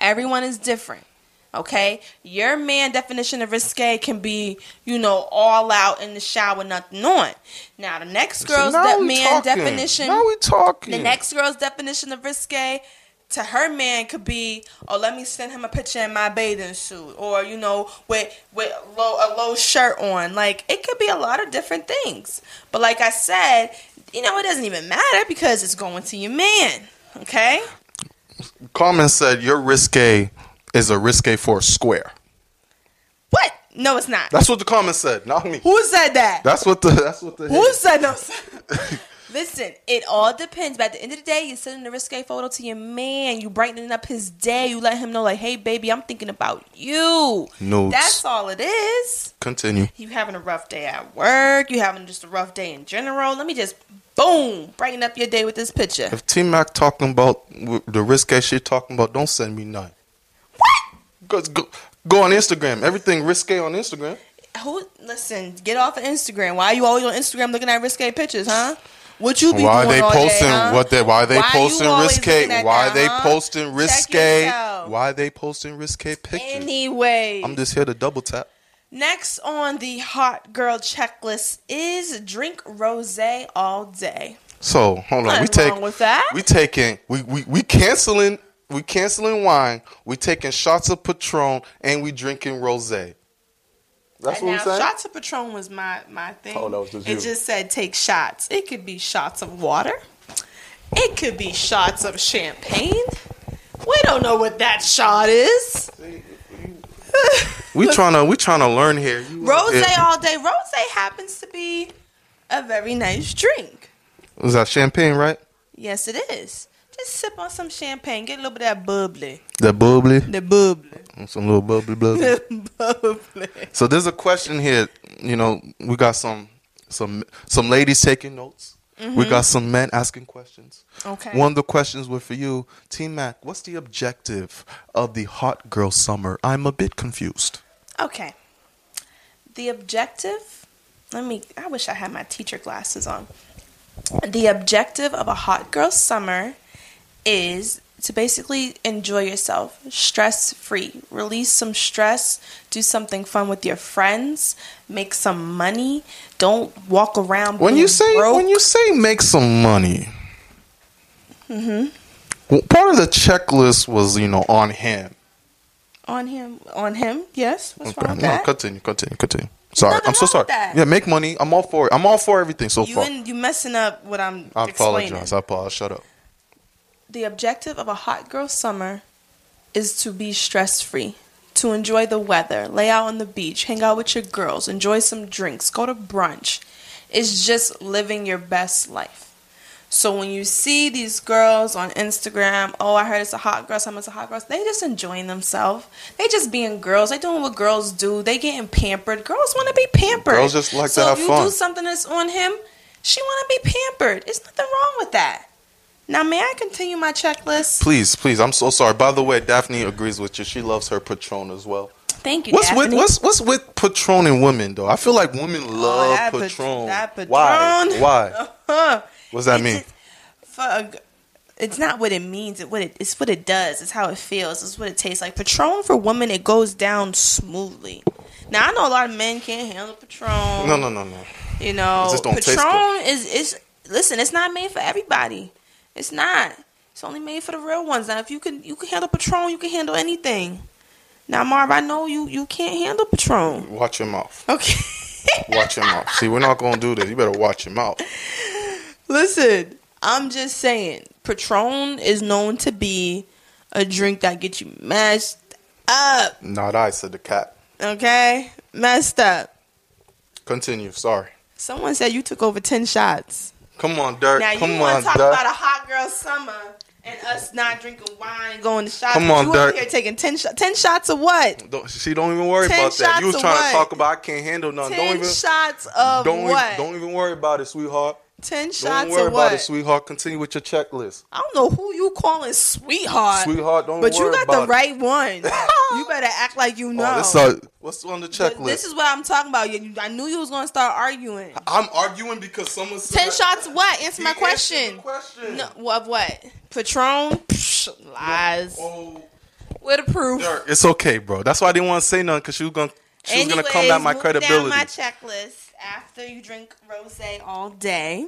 Okay? Your man definition of risque can be, all out in the shower, nothing on. Now, the next girl's definition. Now we talking. The next girl's definition of risque to her man could be, let me send him a picture in my bathing suit, or with a low shirt on. Like, it could be a lot of different things. But like I said, it doesn't even matter because it's going to your man. Okay? Carmen said your risque is a risque for a square. What? No, it's not. That's what the comment said, not me. Who said that? That's what the Who said no? Listen, it all depends. But at the end of the day, you're sending a risque photo to your man. You brightening up his day. You let him know, like, hey, baby, I'm thinking about you. Nudes. That's all it is. Continue. You having a rough day at work. You having just a rough day in general. Let me just, boom, brighten up your day with this picture. If T-Mac talking about the risque shit talking about, don't send me none. What? Go on Instagram. Everything risque on Instagram. Listen, get off of Instagram. Why are you always on Instagram looking at risque pictures, huh? What you be why doing they all posting day, huh? why they posting risque? Why they huh? posting risque? Why they posting risque pictures? Anyway, I'm just here to double tap. Next on the hot girl checklist is drink rosé all day. So hold on, we canceling wine. We taking shots of Patron and we drinking rosé. That's what we're saying. Shots of Patron was my thing. Oh, that was just you. It just said take shots. It could be shots of water. It could be shots of champagne. We don't know what that shot is. we trying to learn here. Rosé all day. Rosé happens to be a very nice drink. Was that champagne, right? Yes, it is. Just sip on some champagne. Get a little bit of that bubbly. The bubbly? The bubbly. Some little bubbly. Bubbly. So there's a question here. We got some ladies taking notes. Mm-hmm. We got some men asking questions. Okay. One of the questions were for you. T-Mac, what's the objective of the hot girl summer? I'm a bit confused. Okay. The objective, I wish I had my teacher glasses on. The objective of a hot girl summer is to basically enjoy yourself, stress-free, release some stress, do something fun with your friends, make some money. Don't walk around when you say make some money. Mm-hmm. Well, part of the checklist was on him. On him. Yes. What's wrong with that? Continue. Sorry, I'm so sorry. Yeah, make money. I'm all for it. I'm all for everything so far. You messing up what I'm I explaining. apologize. Shut up. The objective of a hot girl summer is to be stress-free, to enjoy the weather, lay out on the beach, hang out with your girls, enjoy some drinks, go to brunch. It's just living your best life. So when you see these girls on Instagram, I heard it's a hot girl summer, it's a hot girl, they just enjoying themselves. They just being girls. They doing what girls do. They getting pampered. Girls want to be pampered. Girls just like to have fun. So if you do something that's on him, she want to be pampered. There's nothing wrong with that. Now, may I continue my checklist? Please. I'm so sorry. By the way, Daphne agrees with you. She loves her Patron as well. Thank you, Daphne. What's with Patron and women, though? I feel like women love Patron. That Patron. Why? What does that mean? It's not what it means. It's what it does. It's how it feels. It's what it tastes like. Patron for women, it goes down smoothly. Now I know a lot of men can't handle Patron. No. You know, it just don't Patron taste is listen. It's not made for everybody. It's not. It's only made for the real ones. Now, if you can handle Patron, you can handle anything. Now, Marv, I know you can't handle Patron. Watch your mouth. Okay. Watch your mouth. See, we're not gonna do this. You better watch your mouth. Listen, I'm just saying, Patron is known to be a drink that gets you messed up. Not I, said the cat. Okay? Messed up. Continue. Sorry. Someone said you took over 10 shots. Come on, Dirk. Now, Come you on, want to talk Dirk. about a hot girl summer and us not drinking wine and going to shots. Come on, you Dirk. over here taking 10 shots. 10 shots of what? Don't even worry 10 about that. You was shots trying of to what? talk about I can't handle nothing. 10 shots of what? Don't even worry about it, sweetheart. 10 shots Don't worry of what? about it, sweetheart. Continue with your checklist. I don't know who you calling sweetheart. Sweetheart, don't but worry you got about the right one. You better act like you know. What's on the But checklist? this is what I'm talking about. I knew you was going to start arguing. I'm arguing because someone said 10 shots of what? Answer my question. No, of what? Patron? Psh, lies. Oh, Where the proof? Dirk, it's okay, bro. That's why I didn't want to say nothing because she was gonna combat my credibility. Down my checklist. After you drink rosé all day,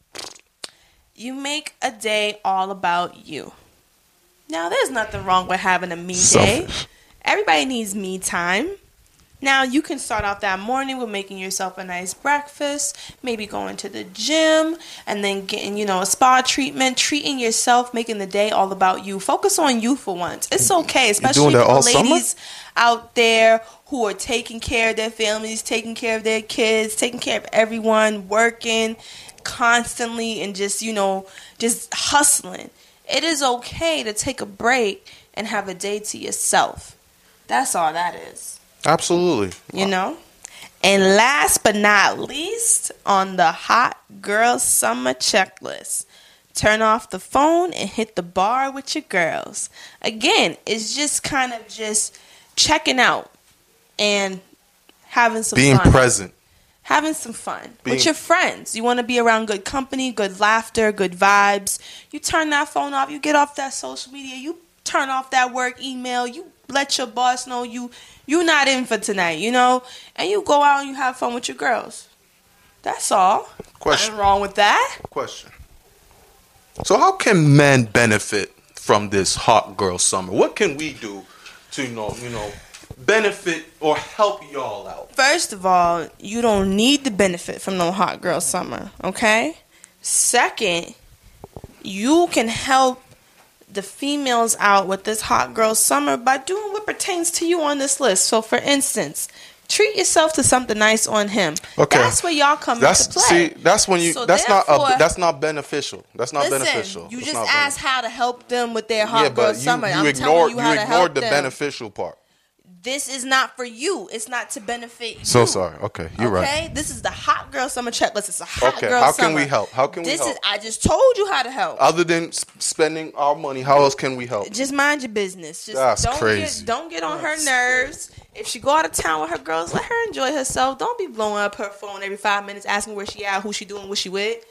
you make a day all about you. Now, there's nothing wrong with having a me day. Everybody needs me time. Now, you can start out that morning with making yourself a nice breakfast, maybe going to the gym, and then getting, a spa treatment, treating yourself, making the day all about you. Focus on you for once. It's okay, especially for the ladies out there who are taking care of their families, taking care of their kids, taking care of everyone, working constantly and just hustling. It is okay to take a break and have a day to yourself. That's all that is. Absolutely. And last but not least, on the hot girl summer checklist, turn off the phone and hit the bar with your girls. Again, it's just kind of just checking out and having some fun. Being present. Having some fun with your friends. You want to be around good company, good laughter, good vibes. You turn that phone off. You get off that social media. You turn off that work email. You let your boss know you're not in for tonight, and you go out and you have fun with your girls. That's all. Question. Nothing wrong with that. Question. So how can men benefit from this hot girl summer? What can we do to, benefit or help y'all out? First of all, you don't need the benefit from no hot girl summer, okay? Second, you can help the females out with this hot girl summer by doing what pertains to you on this list. So, for instance, treat yourself to something nice on him. Okay, that's where y'all come into play. See, that's when you. So that's not beneficial. That's not beneficial. You just asked how to help them with their hot girl summer. I'm telling you how to help them. You ignored the beneficial part. This is not for you. It's not to benefit you. So sorry. Okay, you're right. Okay, this is the hot girl summer checklist. It's a hot girl summer. How can we help? I just told you how to help. Other than spending our money, how else can we help? Just mind your business. That's crazy. Don't get on her nerves. If she go out of town with her girls, let her enjoy herself. Don't be blowing up her phone every 5 minutes asking where she at, who she doing, what she with.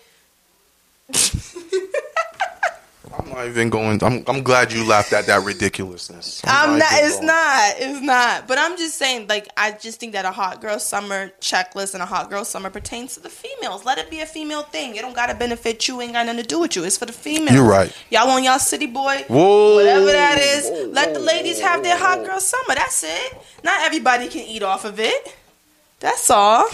I'm not even going. I'm glad you laughed at that ridiculousness. It's not. But I'm just saying, I just think that a hot girl summer checklist and a hot girl summer pertains to the females. Let it be a female thing. It don't gotta benefit you. Ain't got nothing to do with you. It's for the females. You're right. Y'all on y'all city boy, whatever that is. Let the ladies have their hot girl summer. That's it. Not everybody can eat off of it. That's all.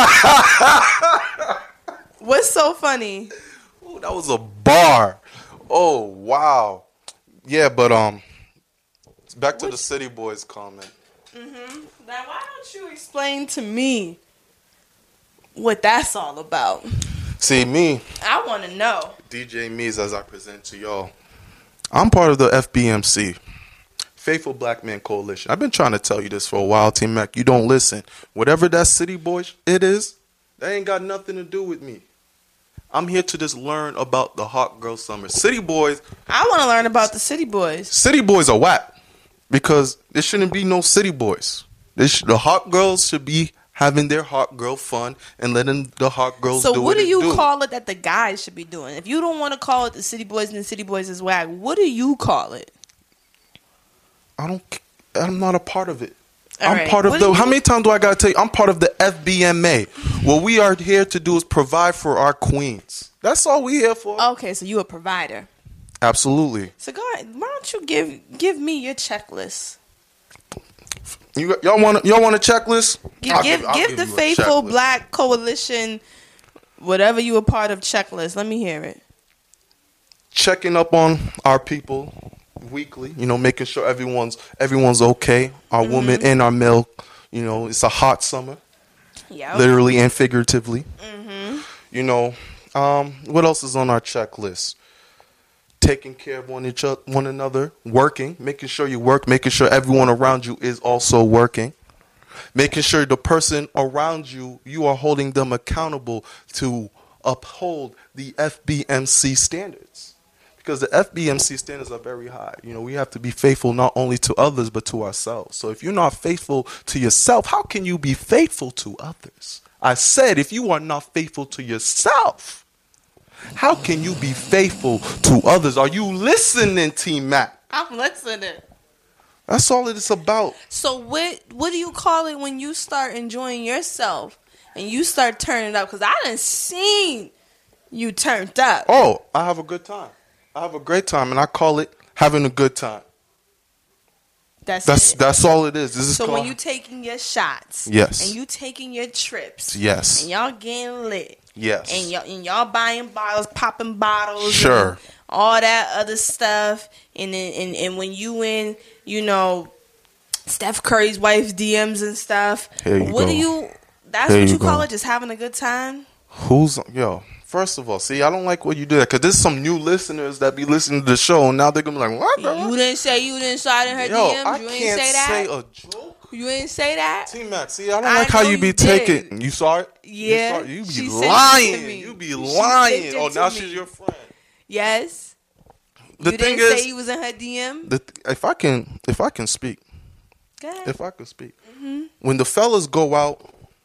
What's so funny? Ooh, that was a bar. Oh, wow. Yeah, but back to the city boys comment. Mm-hmm. Now, why don't you explain to me what that's all about? See, me. I want to know. DJ Mees, as I present to y'all. I'm part of the FBMC, Faithful Black Men Coalition. I've been trying to tell you this for a while, T-Mac. You don't listen. Whatever that city boy it is, that ain't got nothing to do with me. I'm here to just learn about the hot girl summer. City boys. I want to learn about the city boys. City boys are whack because there shouldn't be no city boys. The hot girls should be having their hot girl fun and letting the hot girls so do what do you do. call it that the guys should be doing? If you don't want to call it the City Boys and the City Boys is whack, what do you call it? I'm not a part of it. All I'm right. part of how many times do I gotta tell you? I'm part of the FBMA. What we are here to do is provide for our queens. That's all we here for. Okay, so you a provider. Absolutely. So go ahead. Why don't you give me your checklist? Y'all want a checklist? Give the Faithful Black Coalition, whatever you a part of, checklist. Let me hear it. Checking up on our people weekly, making sure everyone's okay. Our woman and our male, it's a hot summer. Yeah. Literally and figuratively. What else is on our checklist? Taking care of one another, working, making sure you work, making sure everyone around you is also working, making sure the person around you, you are holding them accountable to uphold the FBMC standards. Because the FBMC standards are very high. We have to be faithful not only to others, but to ourselves. So if you're not faithful to yourself, how can you be faithful to others? I said, if you are not faithful to yourself, how can you be faithful to others? Are you listening, T-Mac? I'm listening. That's all it is about. So what do you call it when you start enjoying yourself and you start turning up? Because I done seen you turned up. Oh, I have a good time. I have a great time, and I call it having a good time. That's all it is. This is so when you taking your shots, yes, and you taking your trips, yes, and y'all getting lit, yes, and y'all buying bottles, popping bottles, sure, and all that other stuff, and when you in, Steph Curry's wife's DMs and stuff, what do you? That's what you call it, just having a good time. First of all, see, I don't like what you do that because there's some new listeners that be listening to the show, and now they're gonna be like, "What? You didn't say you didn't slide in her DMs. You ain't say that. Say a joke. You ain't say that. T-Mac, see, I don't like how you be taking. You saw it? Yeah. You be lying. You be lying. Oh, now she's your friend. Yes. The thing is, say you was in her DM. If I can speak. Go ahead. If I can speak. Mm-hmm. When the fellas go out,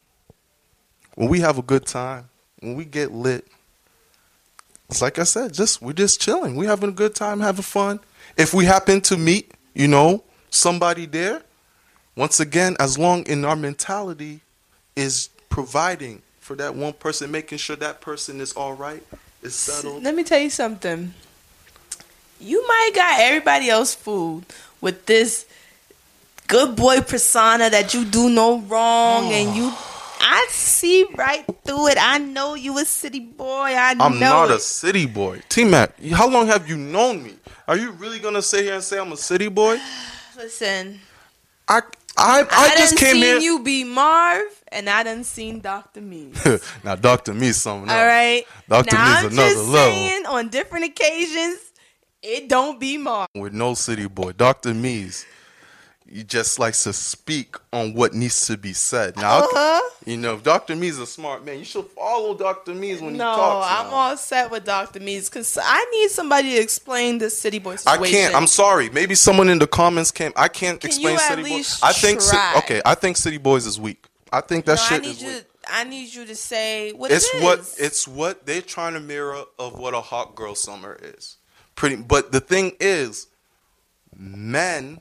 when we have a good time, when we get lit. It's like I said, we're just chilling. We're having a good time, having fun. If we happen to meet, somebody there, once again, as long in our mentality is providing for that one person, making sure that person is all right, is settled. Let me tell you something. You might got everybody else fooled with this good boy persona that you do no wrong and I see right through it. I know you a city boy. I'm not a city boy. T-Mac, how long have you known me? Are you really going to sit here and say I'm a city boy? Listen. I just came here. I done seen you be Marv, and I done seen Dr. Mees. Now, Dr. Mees something else. All right. Dr. Mees another level. I'm just saying, on different occasions, it don't be Marv. With no city boy. Dr. Mees. He just likes to speak on what needs to be said. Now, Dr. Mees is a smart man. You should follow Dr. Mees when he talks. No, I'm all set with Dr. Mees because I need somebody to explain this city boy situation. I can't. I'm sorry. Maybe someone in the comments can. I can't explain city boys. I think city boys is weak. I think that shit is weak. I need you to say what It's what they're trying to mirror of what a hot girl summer is. But the thing is, men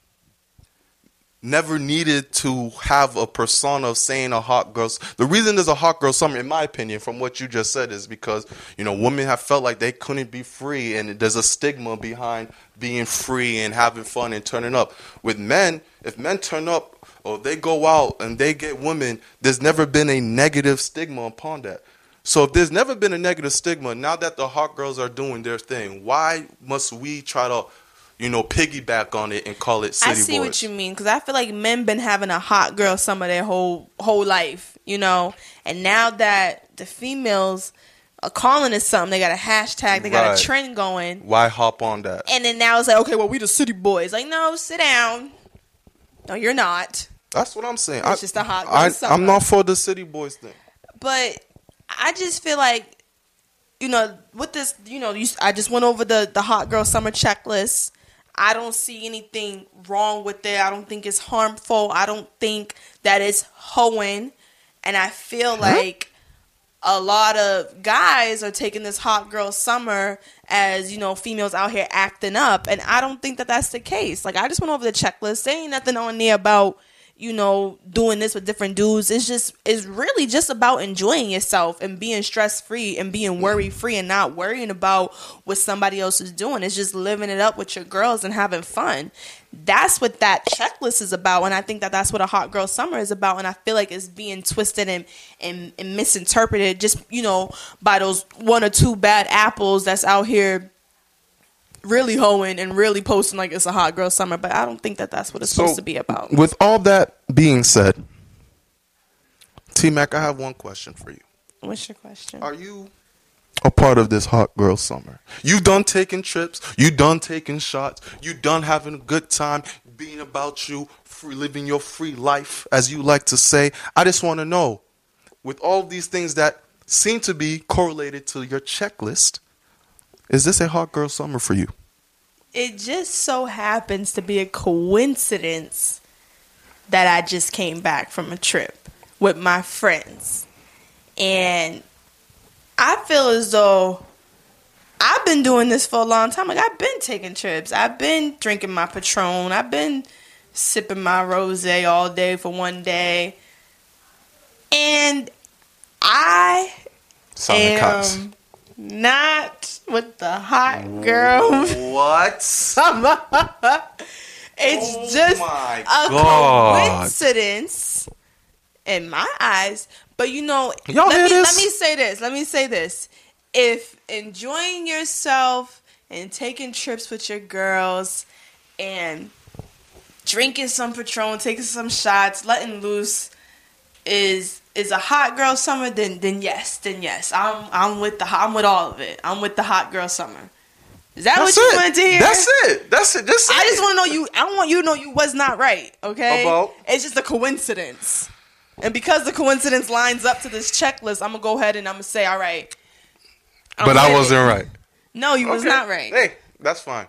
never needed to have a persona of saying a hot girl. The reason there's a hot girl summer, in my opinion, from what you just said, is because, women have felt like they couldn't be free, and there's a stigma behind being free and having fun and turning up. With men, if men turn up or they go out and they get women, there's never been a negative stigma upon that. So if there's never been a negative stigma, now that the hot girls are doing their thing, why must we try to piggyback on it and call it city boys? I see what you mean, because I feel like men been having a hot girl summer their whole life, and now that the females are calling it something, they got a hashtag, they got a trend going. Why hop on that? And then now it's like, okay, well, we the city boys. Like, no, sit down. No, you're not. That's what I'm saying. It's just a hot girl summer. I'm not for the city boys thing. But I just feel like, with this, I just went over the hot girl summer checklist. I don't see anything wrong with it. I don't think it's harmful. I don't think that it's hoeing. And I feel like a lot of guys are taking this hot girl summer as, you know, females out here acting up. And I don't think that that's the case. Like, I just went over the checklist. There ain't nothing on there about, you know, doing this with different dudes. It's really just about enjoying yourself and being stress free and being worry free and not worrying about what somebody else is doing. It's just living it up with your girls and having fun. That's what that checklist is about. And I think that that's what a hot girl summer is about. And I feel like it's being twisted and misinterpreted just, you know, by those one or two bad apples that's out here really hoeing and really posting like it's a hot girl summer. But I don't think that that's what it's supposed to be about. With all that being said, T-Mac, I have one question for you. What's your question? Are you a part of this hot girl summer? You done taking trips, you done taking shots, you done having a good time, being about you, free, living your free life, as you like to say. I just want to know, with all these things that seem to be correlated to your checklist, is this a hot girl summer for you? It just so happens to be a coincidence that I just came back from a trip with my friends. And I feel as though I've been doing this for a long time. Like, I've been taking trips. I've been drinking my Patron. I've been sipping my rosé all day for one day. And I am not with the hot girl. What? Summer. It's just a coincidence in my eyes. But, you know, let me say this. If enjoying yourself and taking trips with your girls and drinking some Patron, taking some shots, letting loose is a hot girl summer, then yes. I'm with all of it. I'm with the hot girl summer. Is that what you wanted to hear? That's it. I just want to know you. I want you to know you was not right. Okay. It's just a coincidence. And because the coincidence lines up to this checklist, I'm going to go ahead and I'm going to say, all right. But I wasn't right. No, you was not right. Hey, that's fine.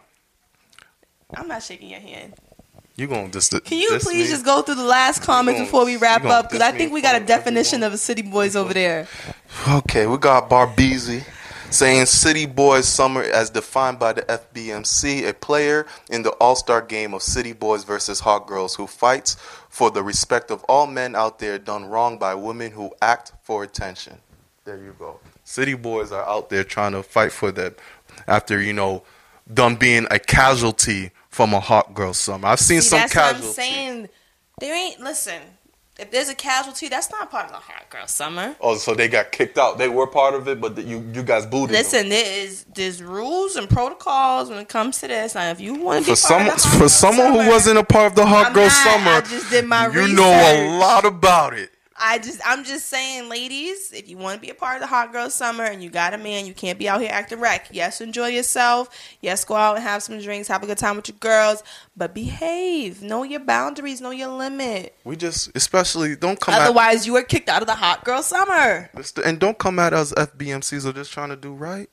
I'm not shaking your hand. You gonna Can you please just go through the last comments before we wrap up? Because I think we got a definition of a city boys over there. Okay, we got Barbeezy saying City Boys Summer as defined by the FBMC, a player in the all-star game of City Boys versus Hot Girls who fights for the respect of all men out there done wrong by women who act for attention. There you go. City Boys are out there trying to fight for them after, you know, done being a casualty from a hot girl summer. I've seen some casualties. That's what I'm saying. There ain't, listen, if there's a casualty, that's not part of the hot girl summer. Oh, so they got kicked out. They were part of it, but you guys booted them. Listen, there's rules and protocols when it comes to this. Now, if you want to be for someone who wasn't a part of the hot girl summer, I just did my research. You know a lot about it. I'm just saying, ladies, if you want to be a part of the hot girl summer and you got a man, you can't be out here acting wreck. Yes, enjoy yourself. Yes, go out and have some drinks, have a good time with your girls, but behave. Know your boundaries, know your limit. Especially don't come. Otherwise, you are kicked out of the hot girl summer. And don't come at us FBMCs are just trying to do right.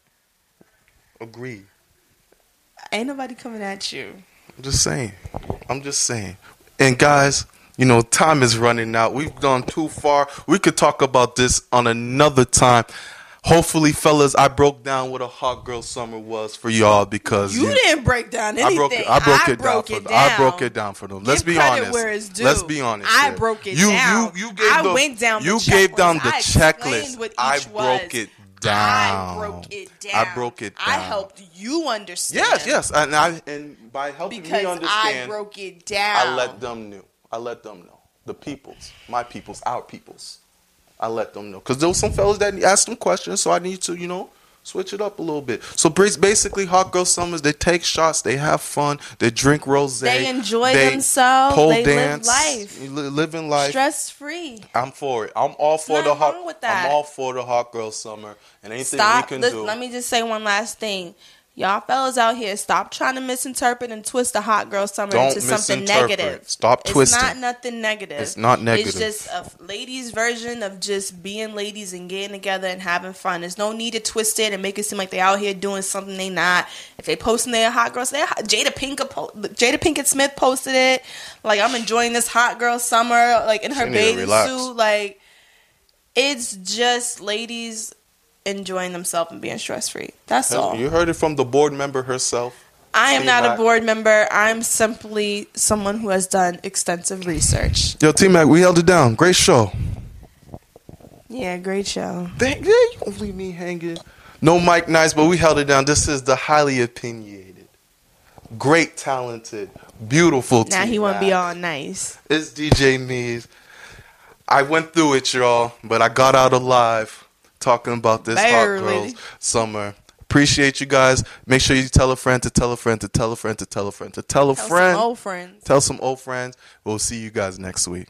Agree. Ain't nobody coming at you. I'm just saying. And guys, you know, time is running out. We've gone too far. We could talk about this on another time. Hopefully, fellas, I broke down what a hot girl summer was for y'all because you didn't break down anything. I broke it down for them. Let's be honest. Where it's due. Let's be honest. I broke it down. You went down. You gave down the checklist. I broke it down. I broke it down. I helped you understand. Yes, and by helping me understand, I broke it down. I let them know. The peoples, my peoples, our peoples. I let them know. Because there was some fellas that asked them questions, so I need to, you know, switch it up a little bit. So basically, hot girl summers, they take shots, they have fun, they drink rosé. They enjoy themselves. They dance, live life. Living life. Stress-free. I'm for it. I'm all for the hot girl summer. And anything we can do. Let me just say one last thing. Y'all fellas out here, stop trying to misinterpret and twist the hot girl summer into something negative. Stop twisting. It's not nothing negative. It's not negative. It's just a ladies' version of just being ladies and getting together and having fun. There's no need to twist it and make it seem like they out here doing something they not. If they posting their hot girls, Jada Pinkett Smith posted it. Like, I'm enjoying this hot girl summer, like in her bathing suit. Like, It's just ladies enjoying themselves and being stress free. That's all. You heard it from the board member herself. I am not a board member. I'm simply someone who has done extensive research. Yo, T-Mac, we held it down. Great show. Yeah, great show. You don't leave me hanging. No Mike Nice, but we held it down. This is the highly opinionated, great, talented, beautiful T-Mac. Now he won't be all nice. It's DJ Mees. I went through it, y'all, but I got out alive talking about this Barely. Hot Girls Summer. Appreciate you guys. Make sure you tell a friend to tell a friend to tell a friend to tell a friend to tell a friend. Tell some old friends. Tell some old friends. We'll see you guys next week.